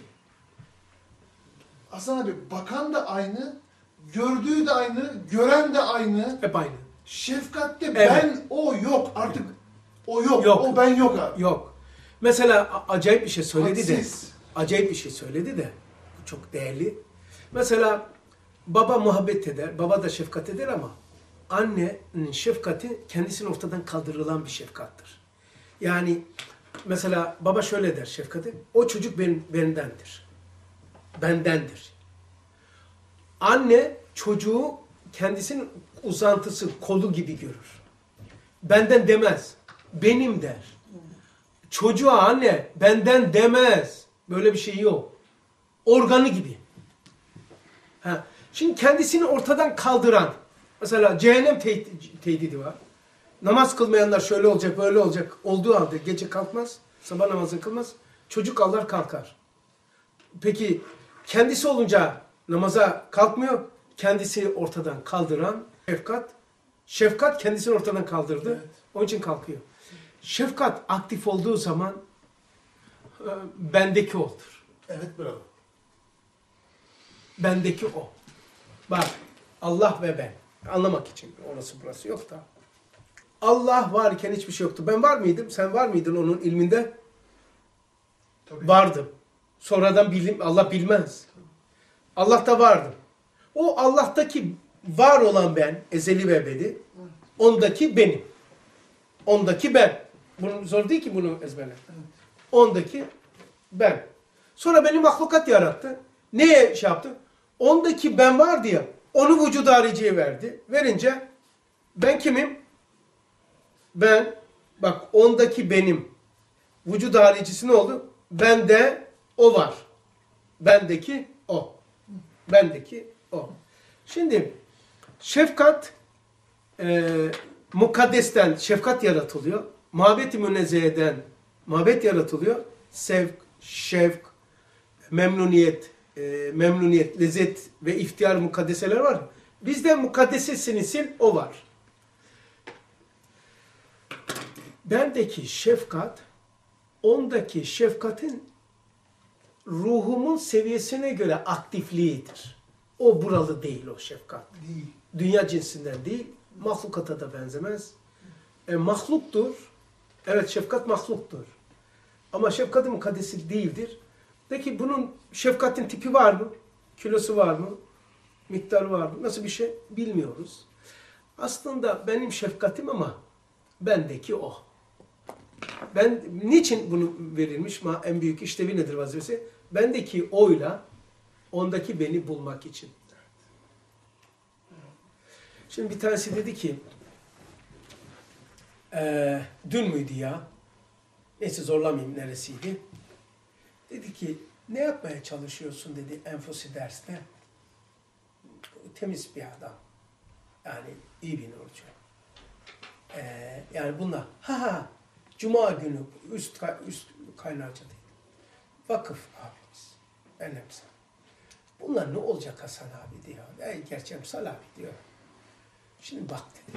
Hasan abi bakan da aynı, gördüğü de aynı, gören de aynı. Hep aynı. Şefkatte Evet. ben, o yok. Artık o yok. Yok. O ben yok abi. Yok. Mesela acayip bir şey söyledi de. Hadsiz. Acayip bir şey söyledi de. Çok değerli. Mesela baba muhabbet eder, baba da şefkat eder ama annenin şefkati kendisinin ortadan kaldırılan bir şefkattır. Yani mesela baba şöyle der şefkati, o çocuk bendendir. Bendendir. Anne çocuğu kendisinin uzantısı, kolu gibi görür. Benden demez. Benim der. Çocuğa anne benden demez. Böyle bir şey yok. Organı gibi. Ha. Şimdi kendisini ortadan kaldıran, mesela cehennem tehdidi var. Namaz kılmayanlar şöyle olacak, böyle olacak olduğu halde gece kalkmaz, sabah namazını kılmaz, çocuk ağlar kalkar. Peki kendisi olunca namaza kalkmıyor, kendisi ortadan kaldıran şefkat kendisini ortadan kaldırdı, evet. Onun için kalkıyor. Şefkat aktif olduğu zaman bendeki odur. Evet bravo. Bendeki o. Bak Allah ve ben. Anlamak için orası burası yok da. Allah varken hiçbir şey yoktu. Ben var mıydım? Sen var mıydın onun ilminde? Tabii. Vardım. Sonradan Allah bilmez. Allah'ta vardım. O Allah'taki var olan ben, ezeli ve ebedi, ondaki benim. Ondaki ben. Bunun zor değil ki bunu ezberlemek. Ondaki ben. Sonra beni mahlukat yarattı. Neye şey yaptı? Ondaki ben vardı ya, onu vücud hariciye verdi. Verince ben kimim? Ben, bak ondaki benim. Vücud haricisi ne oldu? Bende o var. Bendeki o. Bendeki o. Şimdi şefkat mukaddesten şefkat yaratılıyor. Muhabbet-i münezzeheden muhabbet yaratılıyor. Sevk, şevk, memnuniyet, lezzet ve ihtiyar mukaddeseler var. Bizde mukaddesesini sil, o var. Bendeki şefkat, ondaki şefkatin ruhumun seviyesine göre aktifliğidir. O buralı değil o şefkat. Değil. Dünya cinsinden değil, mahlukata da benzemez. Mahluktur. Evet, şefkat mahluktur. Ama şefkatin mukaddesi değildir. Peki bunun şefkatin tipi var mı? Kilosu var mı? Miktarı var mı? Nasıl bir şey? Bilmiyoruz. Aslında benim şefkatim ama bendeki o. Ben niçin bunu verilmiş? En büyük işlevi nedir, vazifesi? Bendeki oyla ondaki beni bulmak için. Şimdi bir tanesi dedi ki dün müydü ya? Neyse zorlamayayım neresiydi. Dedi ki ne yapmaya çalışıyorsun dedi enfusi derste. Temiz bir adam. Yani iyi bir nurcu. Yani bunlar Cuma günü üst kaynarca değil. Vakıf abimiz. Önemli. Bunlar ne olacak Hasan abi diyor. Gerçi Emsal abi diyor. Şimdi bak dedi.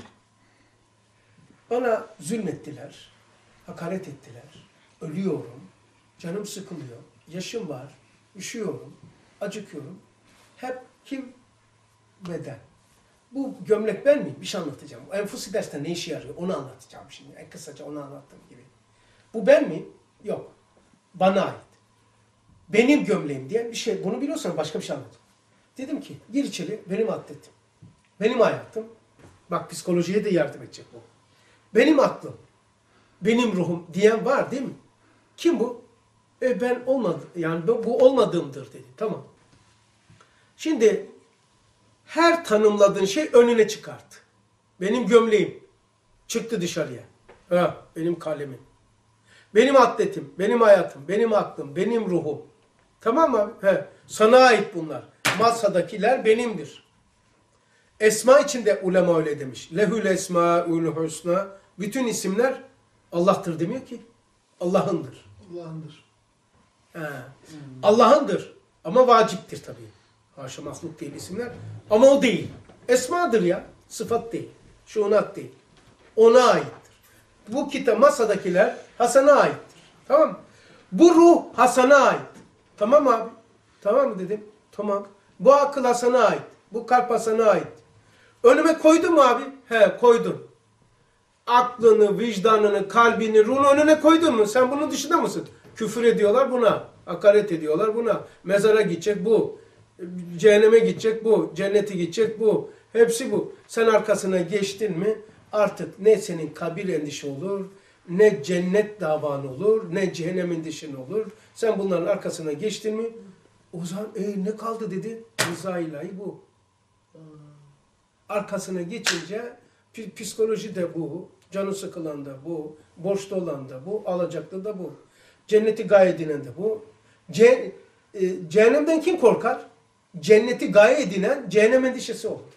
Bana zulmettiler. Hakaret ettiler. Ölüyorum. Canım sıkılıyor. Yaşım var. Üşüyorum. Acıkıyorum. Hep kim? Beden. Bu gömlek ben miyim? Bir şey anlatacağım. Enfusi derste ne işe yarıyor? Onu anlatacağım şimdi. Kısaca onu anlattığım gibi. Bu ben miyim? Yok. Bana ait. Benim gömleğim diye bir şey. Bunu biliyorsan başka bir şey anlatacağım. Dedim ki gir içeri. Benim atletim. Benim hayatım. Bak psikolojiye de yardım edecek bu. Benim aklım. Benim ruhum diyen var değil mi? Kim bu? Ben olmadım. Yani bu olmadığımdır dedi. Tamam. Şimdi her tanımladığın şey önüne çıkart. Benim gömleğim çıktı dışarıya. Benim kalemim. Benim atletim, benim hayatım, benim aklım, benim ruhum. Tamam mı abi? Sana ait bunlar. Masadakiler benimdir. Esma için de ulema öyle demiş. Lehül esmaül husna. Bütün isimler Allah'tır demiyor ki. Allah'ındır. Allah'ındır. Allah'ındır. Ama vaciptir tabii. Haşa mahluk değil isimler. Ama o değil. Esmadır ya. Sıfat değil. Şuunat değil. Ona aittir. Bu kitap masadakiler Hasan'a aittir. Tamam mı? Bu ruh Hasan'a ait. Tamam mı abi? Tamam mı dedim? Tamam. Bu akıl Hasan'a ait. Bu kalp Hasan'a ait. Önüme koydun mu abi? Koydum. Aklını, vicdanını, kalbini, ruhunu önüne koydun mu? Sen bunun dışında mısın? Küfür ediyorlar buna. Hakaret ediyorlar buna. Mezara gidecek bu. Cehenneme gidecek bu. Cennete gidecek bu. Hepsi bu. Sen arkasına geçtin mi artık ne senin kabir endişe olur, ne cennet davan olur, ne cehennem endişen olur. Sen bunların arkasına geçtin mi o zaman ne kaldı dedi. Rıza ilahi bu. Arkasına geçince psikoloji de bu. Canı sıkılan da bu. Borçlu olan da bu. Alacaklı da bu. Cenneti gaye edinen de bu. Cehennemden kim korkar? Cenneti gaye edinen cehennem endişesi olur.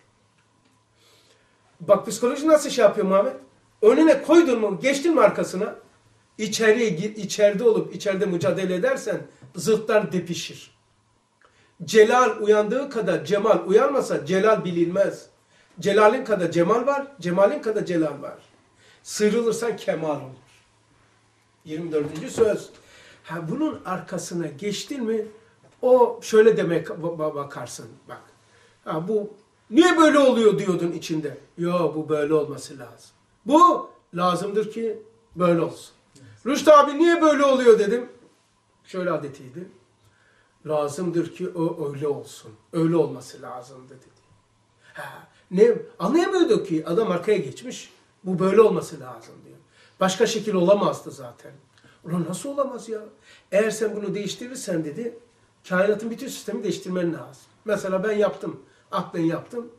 Bak psikoloji nasıl şey yapıyor Muhammed? Önüne koydun mu, geçtin mi arkasına? İçeriye git, içeride olup içeride mücadele edersen zıtlar depişir. Celal uyandığı kadar cemal uyanmasa celal bilinmez. Celalin kadar cemal var, cemalin kadar celal var. Sıyrılırsan kemal olur. 24. söz. Bunun arkasına geçtin mi o şöyle demek bakarsın bak. Bu niye böyle oluyor diyordun içinde. Yo bu böyle olması lazım. Bu lazımdır ki böyle olsun. Rüştü abi niye böyle oluyor dedim. Şöyle adetiydi. Lazımdır ki o öyle olsun. Öyle olması lazımdı dedi. Ne anlayamıyordu ki adam arkaya geçmiş. Bu böyle olması lazım diyor. Başka şekil olamazdı zaten. Ulan nasıl olamaz ya? Eğer sen bunu değiştirirsen dedi, kainatın bütün sistemini değiştirmen lazım. Mesela ben yaptım, aklen yaptım.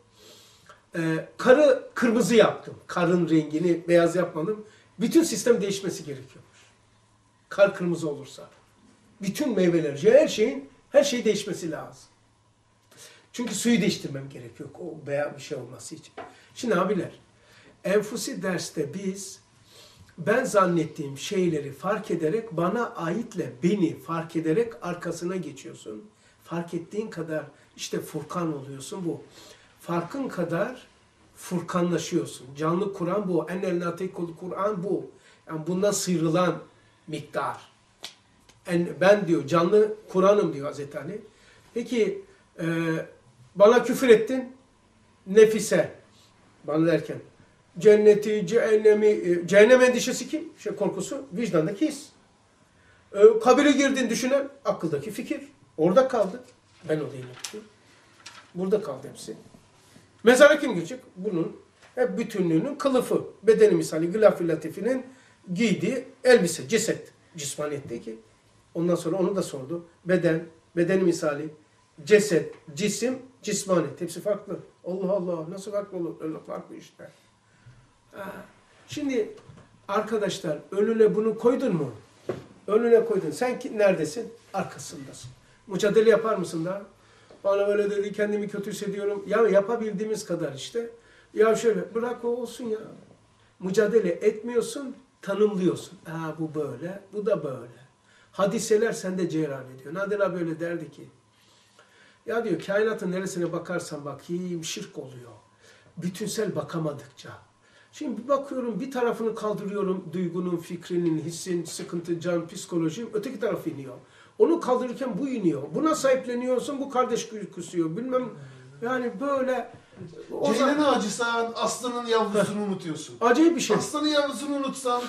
Karı kırmızı yaptım. Karın rengini beyaz yapmadım. Bütün sistem değişmesi gerekiyormuş. Kar kırmızı olursa. Bütün meyveler, her şeyi değişmesi lazım. Çünkü suyu değiştirmem gerekiyor o beyaz bir şey olması için. Şimdi abiler, Enfusi derste biz ben zannettiğim şeyleri fark ederek bana aitle beni fark ederek arkasına geçiyorsun. Fark ettiğin kadar işte Furkan oluyorsun bu. Farkın kadar furkanlaşıyorsun. Canlı Kur'an bu. Enel natikul Kur'an bu. Yani bundan sıyrılan miktar. Ben diyor canlı Kur'an'ım diyor Hazreti Ali. Peki bana küfür ettin. Nefise. Bana derken cenneti, cehennem endişesi kim? Korkusu vicdandaki his. Kabire girdin düşünen akıldaki fikir. Orada kaldı. Ben o değilim. Burada kaldı hepsi. Mezara kim girecek? Bunun hep bütünlüğünün kılıfı. Bedeni misali Gılaf-ı Latif'inin giydiği elbise, ceset. Cismaniyetteki. Ondan sonra onu da sordu. Bedeni misali, ceset, cisim, cismaniyet. Hepsi farklı. Allah Allah nasıl farklı olur? Öyle farklı işte. Şimdi arkadaşlar önüne bunu koydun mu? Önüne koydun. Sen neredesin? Arkasındasın. Mücadele yapar mısın da? Bana öyle dedi, kendimi kötü hissediyorum. Ya yapabildiğimiz kadar işte. Ya şöyle, bırak o olsun ya. Mücadele etmiyorsun, tanımlıyorsun. Bu böyle, bu da böyle. Hadiseler sende cereyan ediyor. Nadir abi öyle derdi ki, ya diyor kainatın neresine bakarsan bakayım şirk oluyor. Bütünsel bakamadıkça. Şimdi bakıyorum bir tarafını kaldırıyorum, duygunun, fikrinin, hissin, sıkıntı, can, psikolojim, öteki taraf iniyor. Onu kaldırırken bu iniyor. Buna sahipleniyorsun, bu kardeş kusuyor. Bilmem yani böyle. Ceylan'ı acısan aslanın yavrusunu unutuyorsun. Acayip bir şey. Aslanın yavrusunu unutsan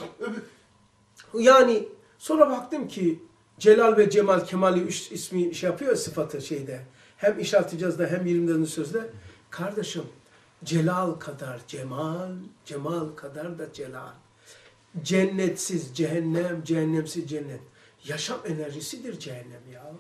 Yani sonra baktım ki Celal ve Cemal, Kemal'i üç ismi yapıyor sıfatı şeyde. Hem İşaret-i Caz'da hem 20. sözde. Kardeşim Celal kadar Cemal, Cemal kadar da Celal. Cennetsiz cehennem, cehennemsiz cennet. Yaşam enerjisidir cehennem ya.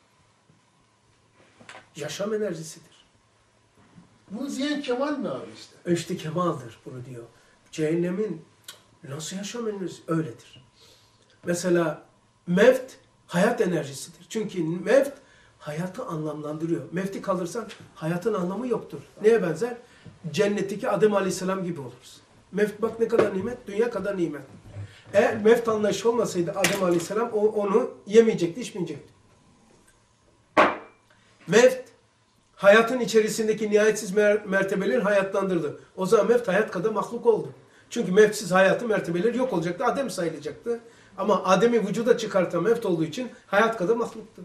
Yaşam enerjisidir. bunu diyen Kemal mi abi işte? İşte Kemal'dir bunu diyor. Cehennemin nasıl yaşam enerjisi? Öyledir. Mesela mevt hayat enerjisidir. Çünkü mevt hayatı anlamlandırıyor. Mevti kalırsan hayatın anlamı yoktur. Neye benzer? Cennetteki Adem Aleyhisselam gibi oluruz. Mevt bak ne kadar nimet, dünya kadar nimet. Eğer mevt anlayışı olmasaydı Adem Aleyhisselam onu yemeyecekti, içmeyecekti. Mevt hayatın içerisindeki nihayetsiz mertebeleri hayatlandırdı. O zaman mevt hayat kadar mahluk oldu. Çünkü mevtsiz hayatın mertebeleri yok olacaktı, Adem sayılacaktı. Ama Adem'i vücuda çıkartan mevt olduğu için hayat kadar mahluktu.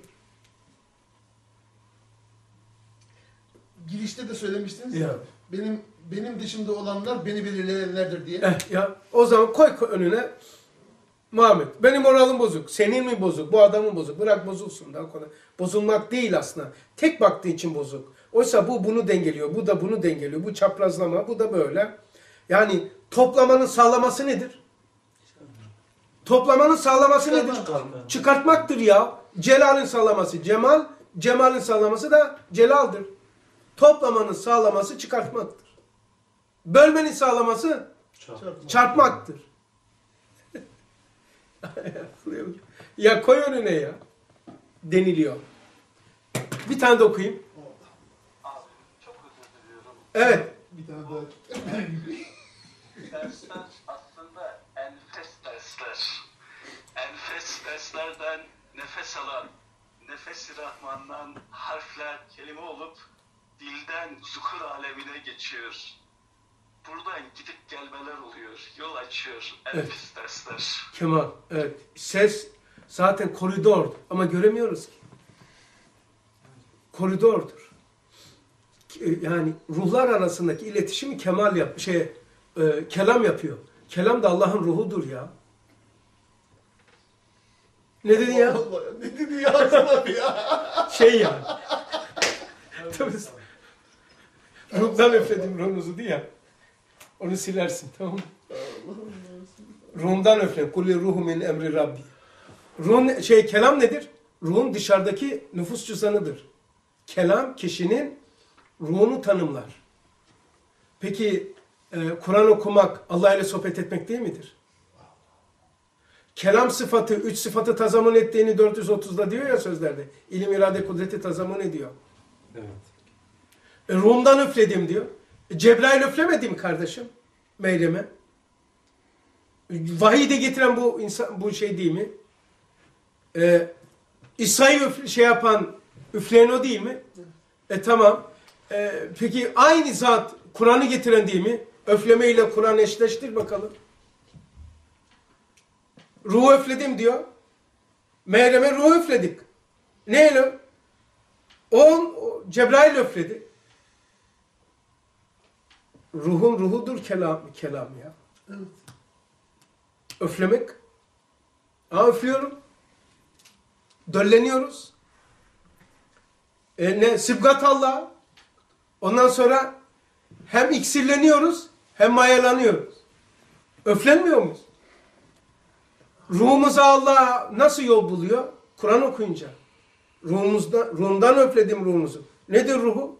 Girişte de söylemiştiniz Ya. ya. Benim dışımda olanlar beni belirleyenlerdir diye. Ya o zaman koy önüne Muhammed. Benim moralim bozuk. Senin mi bozuk? Bu adamın bozuk. Bırak bozulsun daha kolay. Bozulmak değil aslında. Tek baktığı için bozuk. Oysa bu bunu dengeliyor. Bu da bunu dengeliyor. Bu çaprazlama. Bu da böyle. Yani toplamanın sağlaması nedir? Toplamanın sağlaması nedir? Çıkartmaktır ya. Celal'in sağlaması Cemal. Cemal'in sağlaması da Celal'dir. Toplamanın sağlaması çıkartmaktır. Bölmenin sağlaması çarpmaktır. Ya koy önüne ya. Deniliyor. Bir tane de okuyayım. Çok özür diliyorum. Evet. Bir tane daha. Dersler aslında enfes dersler. Enfes derslerden nefes alan, nefes-i Rahman'dan harfler kelime olup dilden zuhur alemine geçiyor. Buradan gidip gelmeler oluyor, yol açıyor enfes dersler. Kemal. Evet. Ses zaten koridor ama göremiyoruz ki. Koridordur. Yani ruhlar arasındaki iletişimi kelam yapıyor. Kelam da Allah'ın ruhudur ya. Ne dedi ya? Allah, ne dedi ya Hasan abi ya? Şey yani. Tabii. Ruhdan üfledim ruhunuzu diye. Onu silersin tamam mı? Ruhumdan üfle. Kulli ruhu min emri Rabbi. Ruh, kelam nedir? Ruhun dışarıdaki nüfus cüzdanıdır. Kelam kişinin ruhunu tanımlar. Peki Kur'an okumak Allah ile sohbet etmek değil midir? Kelam sıfatı, 3 sıfatı tazamun ettiğini 430'da diyor ya sözlerde. İlim, irade, kudreti tazamun ediyor. Evet. Ruhumdan üfledim diyor. Cebrail üflemedi mi kardeşim? Meryem'e. Vahiy de getiren bu insan, bu şey değil mi? İsa'yı yapan, üfleyen o değil mi? Tamam. Peki aynı zat Kur'an'ı getiren değil mi? Üfleme ile Kur'an eşleştir bakalım. Ruhu üfledim diyor. Meryem'e ruhu üfledik. Neyle? O Cebrail üfledi. Ruhun ruhudur kelam ya. Evet. Üflemek. Üflüyorum. Dölleniyoruz. Sıbgat Allah. Ondan sonra hem iksirleniyoruz hem mayalanıyoruz. Öflenmiyor muyuz? Ruhumuza Allah nasıl yol buluyor? Kur'an okuyunca. Ruhumdan öfledim ruhumuzu. Nedir ruhu?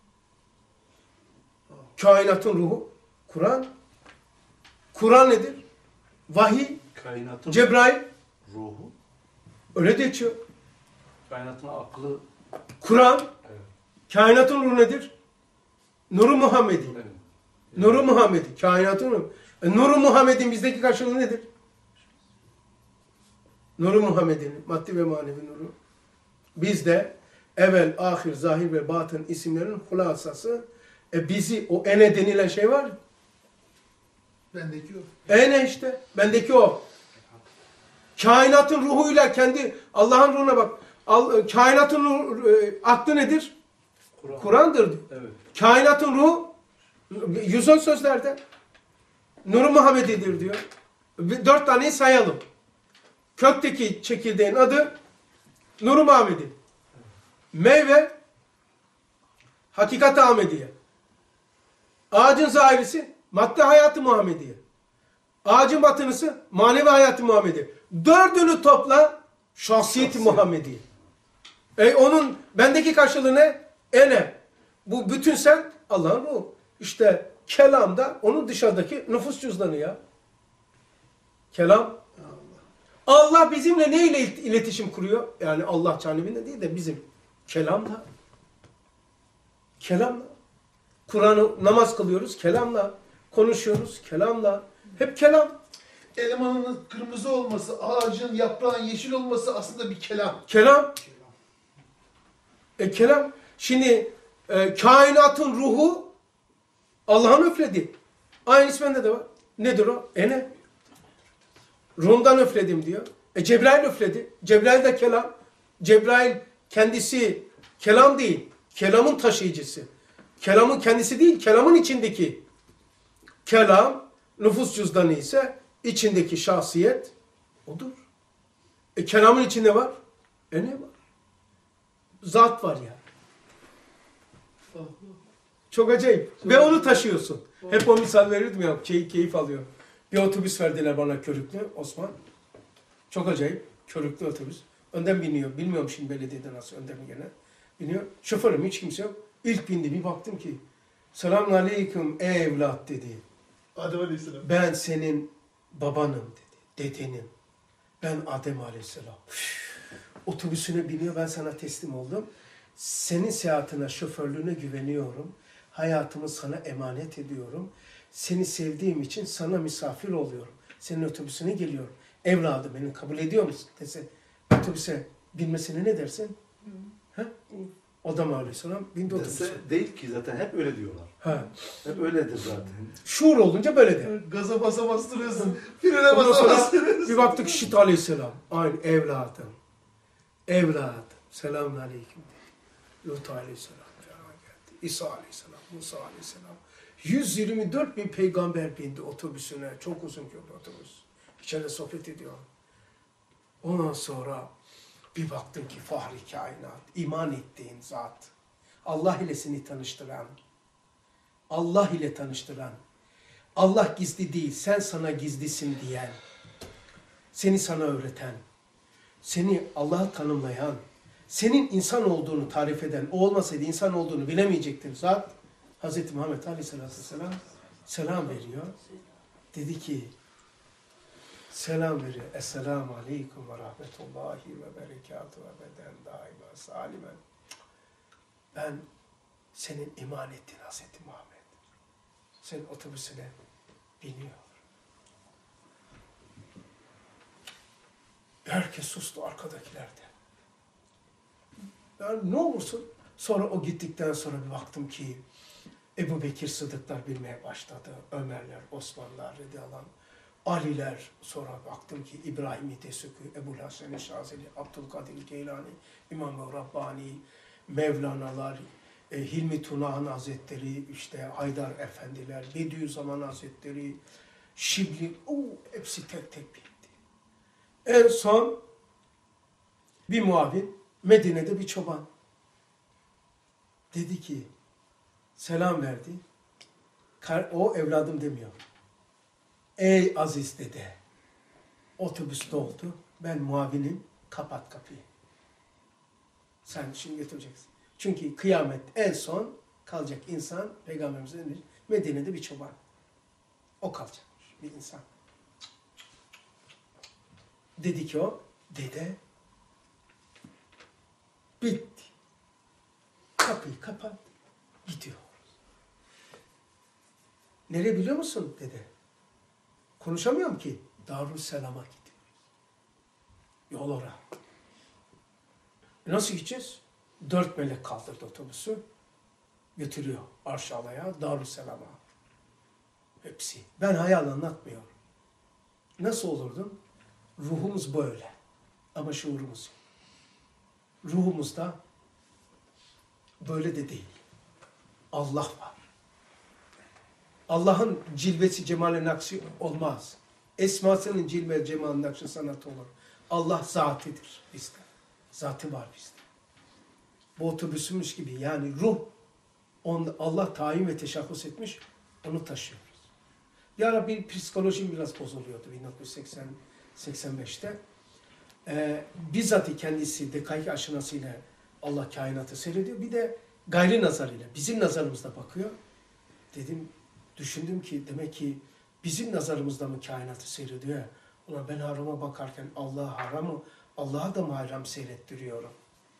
Kainatın ruhu. Kur'an. Kur'an nedir? Vahiy. Kainatın Cebrail. ruhu, Öyle de geçiyor. kainatın aklı. Kur'an. Evet. Kainatın ruhu nedir? Nuru Muhammedi. Evet. Nuru Muhammedi. Kainatın ruhu. Nuru Muhammed'in bizdeki karşılığı nedir? Nuru Muhammed'in maddi ve manevi nuru. Bizde evvel, ahir, zahir ve batın isimlerin hulasası bizi o ene denilen şey var. Bendeki o. Ene işte. Bendeki o. Kainatın ruhuyla kendi Allah'ın ruhuna bak. Kainatın aklı nedir? Kur'an'dır diyor. Evet. Kainatın ruhu 110 sözlerde Nur-u Muhammedi'dir diyor. 4 taneyi sayalım. Kökteki çekirdeğin adı Nur-u Muhammedi. Meyve Hakikat-ı Ahmediye. Ağacın zahirisi madde hayatı Muhammediye. Ağacın batınısı manevi hayatı Muhammediye. 4'ünü topla şahsiyeti Muhammediye. Onun bendeki karşılığı ne? Ene. Bu bütün sen Allah'ın ruhu. İşte kelam da onun dışarıdaki nüfus cüzdanı ya. Kelam. Allah bizimle ne ile iletişim kuruyor? Yani Allah canibinde değil de bizim. Kelamla. Kelamla. Kur'an'ı namaz kılıyoruz kelamla. Konuşuyoruz kelamla. Hep kelam. Elmanın kırmızı olması, ağacın yaprağın yeşil olması aslında bir kelam. Kelam. Kelam. Şimdi kainatın ruhu Allah'ın üfledi. Aynı isminde de var. Nedir o? Ene. Ruhumdan üfledim diyor. Cebrail üfledi. Cebrail de kelam. Cebrail kendisi kelam değil. Kelamın taşıyıcısı. Kelamın kendisi değil. Kelamın içindeki. Kelam, nüfus cüzdanı ise içindeki şahsiyet odur. Kelamın içinde var. Ne var? Zat var ya. Çok acayip. Ve onu taşıyorsun. Hep o misal verirdim ya. Keyif alıyor. Bir otobüs verdiler bana körüklü Osman. Çok acayip. Körüklü otobüs. Önden biniyor. Bilmiyorum şimdi belediyede nasıl önden mi gene. Biniyor. Şoförüm hiç kimse yok. İlk bindi bir baktım ki selamun aleyküm ey evlat dedi. Adem Aleyhisselam. Ben senin babanım dedi. Dedenim. Ben Adem Aleyhisselam. Otobüsüne biniyor ben sana teslim oldum. Senin seyahatine, şoförlüğüne güveniyorum. Hayatımı sana emanet ediyorum. Seni sevdiğim için sana misafir oluyorum. Senin otobüsüne geliyorum. Evladım beni kabul ediyor musun? Dese, otobüse binmesine ne dersin? Ha? Adam Aleyhisselam bindi otobüse. Dese değil ki zaten hep öyle diyorlar. Ha. Hep öyledir zaten. Şuur olunca böyle de. Gaza basa bastırıyorsun. Frene Ondan basa sonra bastırıyorsun. bir baktık Şit Aleyhisselam. Aynı evladım. Evladım. Selamun aleyküm. Lut Aleyhisselam. İsa Aleyhisselam. Musa Aleyhisselam. 124 bin peygamber bindi otobüsüne. Çok uzun köprü otobüs. İçeride sohbet ediyor. Ondan sonra bir baktım ki fahri kainat, iman ettiğin zat, Allah ile seni tanıştıran, Allah ile tanıştıran, Allah gizli değil, sen sana gizlisin diyen, seni sana öğreten, seni Allah'a tanımlayan, senin insan olduğunu tarif eden, o olmasaydı insan olduğunu bilemeyecektin zat, Hz. Muhammed Aleyhisselatü Vesselam selam veriyor. Dedi ki, selam veriyor. Esselamu Aleyküm ve Rahmetullahi ve Berekatuhu ve beden daima salimen. Ben senin iman ettin Hz. Muhammed. Senin otobüsüne biniyor. Herkes sustu arkadakiler de. Yani ne olursun? Sonra o gittikten sonra bir baktım ki Ebu Bekir Sıddıklar bilmeye başladı. Ömerler, Osmanlılar, radıyallahu anh, Aliler, sonra baktım ki İbrahim-i Tesükü, Ebu'l Hasan-ı Şazeli, Abdülkadir Geylani, İmam-ı Rabbani, Mevlana'lar, Hilmi Tunahan Hazretleri, işte Haydar Efendiler, Bediüzzaman Hazretleri, Şibli, hepsi tek tek bitti. En son bir muavin, Medine'de bir çoban. Dedi ki, selam verdi. O evladım demiyor. Ey aziz dede, otobüs doldu, ben muavinim, kapat kapıyı. Sen şimdi götüreceksin. Çünkü kıyamet en son kalacak insan, Peygamberimiz denir, Medine'de bir çoban. O kalacakmış, bir insan. Dedi ki o, dede, bitti. Kapıyı kapat, gidiyor. Nereye biliyor musun dede? Konuşamıyorum ki. Darüsselam'a gidiyor. Yol oraya. Nasıl gideceğiz? 4 melek kaldırdı otobüsü. Götürüyor Arşala'ya, Darüsselam'a. Hepsi. Ben hayal anlatmıyorum. Nasıl olurdum? Ruhumuz böyle. Ama şuurumuz yok. Ruhumuzda böyle de değil. Allah var. Allah'ın cilvesi, cemali, nakşı olmaz. Esmasının cilve, cemali, nakşı, sanatı olur. Allah zatidir bizde. Zatı var bizde. Bu otobüsümüz gibi yani ruh, Allah tayin ve teşahhüs etmiş, onu taşıyoruz. Bir ara bir psikolojim biraz bozuluyordu 1985'te. Bizzat kendisi dekaik aşinasıyla Allah kainatı seyrediyor. Bir de gayri nazarıyla, bizim nazarımızda bakıyor. Düşündüm ki demek ki bizim nazarımızda mı kainatı seyrediyor ya. Ulan ben harama bakarken Allah'a haramı, Allah'a da mı haram seyrettiriyorum?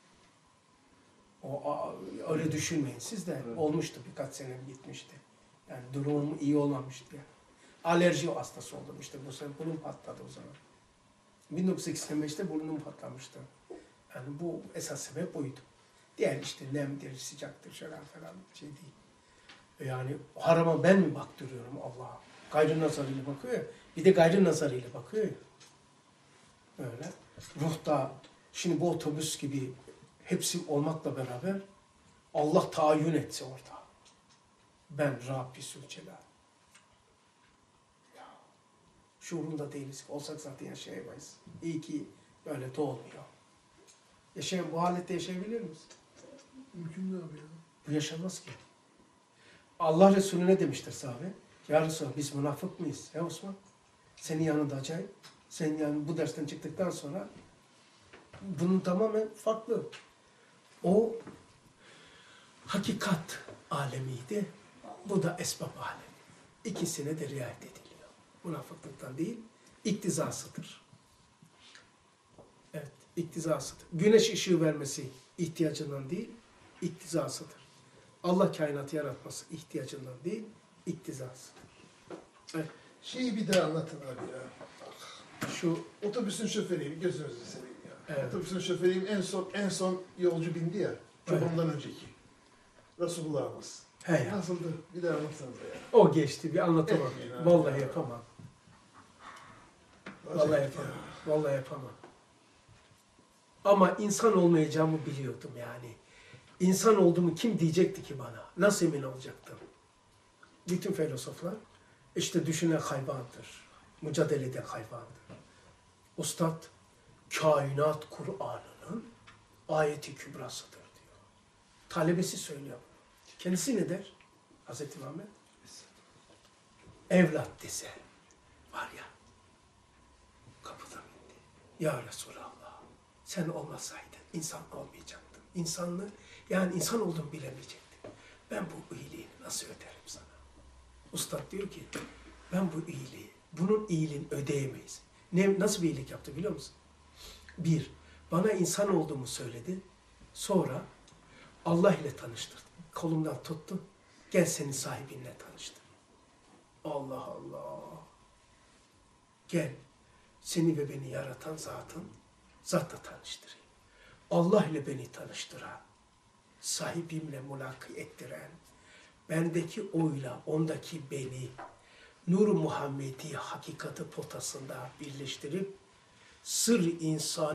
Öyle düşünmeyin. Siz de olmuştu, birkaç senem gitmişti. Yani durumum iyi olmamıştı. Yani. Alerji hastası oldum işte. Bu sene burnum patladı o zaman. 1985'te burnum patlamıştı. Yani bu esas sebep buydu. Diğer işte nemdir, sıcaktır falan şey değil. Yani harama ben mi baktırıyorum Allah'a? Gayrı nazarıyla bakıyor ya. Bir de gayrı nazarıyla bakıyor ya. Böyle. Ruhta şimdi bu otobüs gibi hepsi olmakla beraber Allah tayin etse orada. Ben Rabbi Zülcelal. Ya. Şuurunda değiliz. Olsak zaten yaşayamayız. İyi ki böyle de olmuyor. Bu halette yaşayabilir miyiz? Mümkün değil abi ya. Bu yaşanmaz ki. Allah Resulü ne demiştir sahabe? Ya Resulallah biz münafık mıyız? Ya Osman? Senin yanında acayip. Sen yani bu dersten çıktıktan sonra bunun tamamen farklı. O hakikat alemiydi. Bu da esbab alemi. İkisine de riayet ediliyor. Münafıklıktan değil, iktizasıdır. Evet, iktizasıdır. Güneş ışığı vermesi ihtiyacından değil, iktizasıdır. Allah kainatı yaratması ihtiyacından değil, iktizasıdır. Evet. Şeyi bir daha anlatın abi ya. Şu Otobüsün şoförüyüm, gözünüzü seveyim ya. Evet. Otobüsün şoförüyüm, en son yolcu bindi ya. Çok Evet. ondan önceki. Resulullah'ımız. he ya, Nasıldı? Bir daha anlatsanıza ya. o geçti, bir anlatamam. Etmeyin abi. Vallahi yapamam. Vallahi Acayip yapamam. ya. Vallahi yapamam. Ama insan olmayacağımı biliyordum yani. İnsan olduğumu kim diyecekti ki bana? Nasıl emin olacaktım? Bütün filozoflar işte düşünen hayvandır. Mücadelede hayvandır. Ustad kainat Kur'an'ının ayeti kübrasıdır diyor. Talebesi söylüyor. Kendisi ne der? Hazreti Muhammed. evlat dese var ya, kapıdan indi. Ya Resulallah, sen olmasaydın insan olmayacaktın. İnsanlığı, yani insan olduğunu bilemeyecektin. Ben bu iyiliğini nasıl öderim sana? Ustad diyor ki, ben bu iyiliği, bunun iyiliğini ödeyemeyiz. Nasıl bir iyilik yaptı biliyor musun? Bir, bana insan olduğumu söyledi. Sonra Allah ile tanıştırdı. Kolumdan tuttu. Gel senin sahibinle tanıştır. Allah Allah. Gel seni ve beni yaratan zatla tanıştırayım. Allah ile beni tanıştıran, sahibimle mülaki ettiren, bendeki oyla ondaki beni, Nur-u Muhammedi hakikati potasında birleştirip sır insan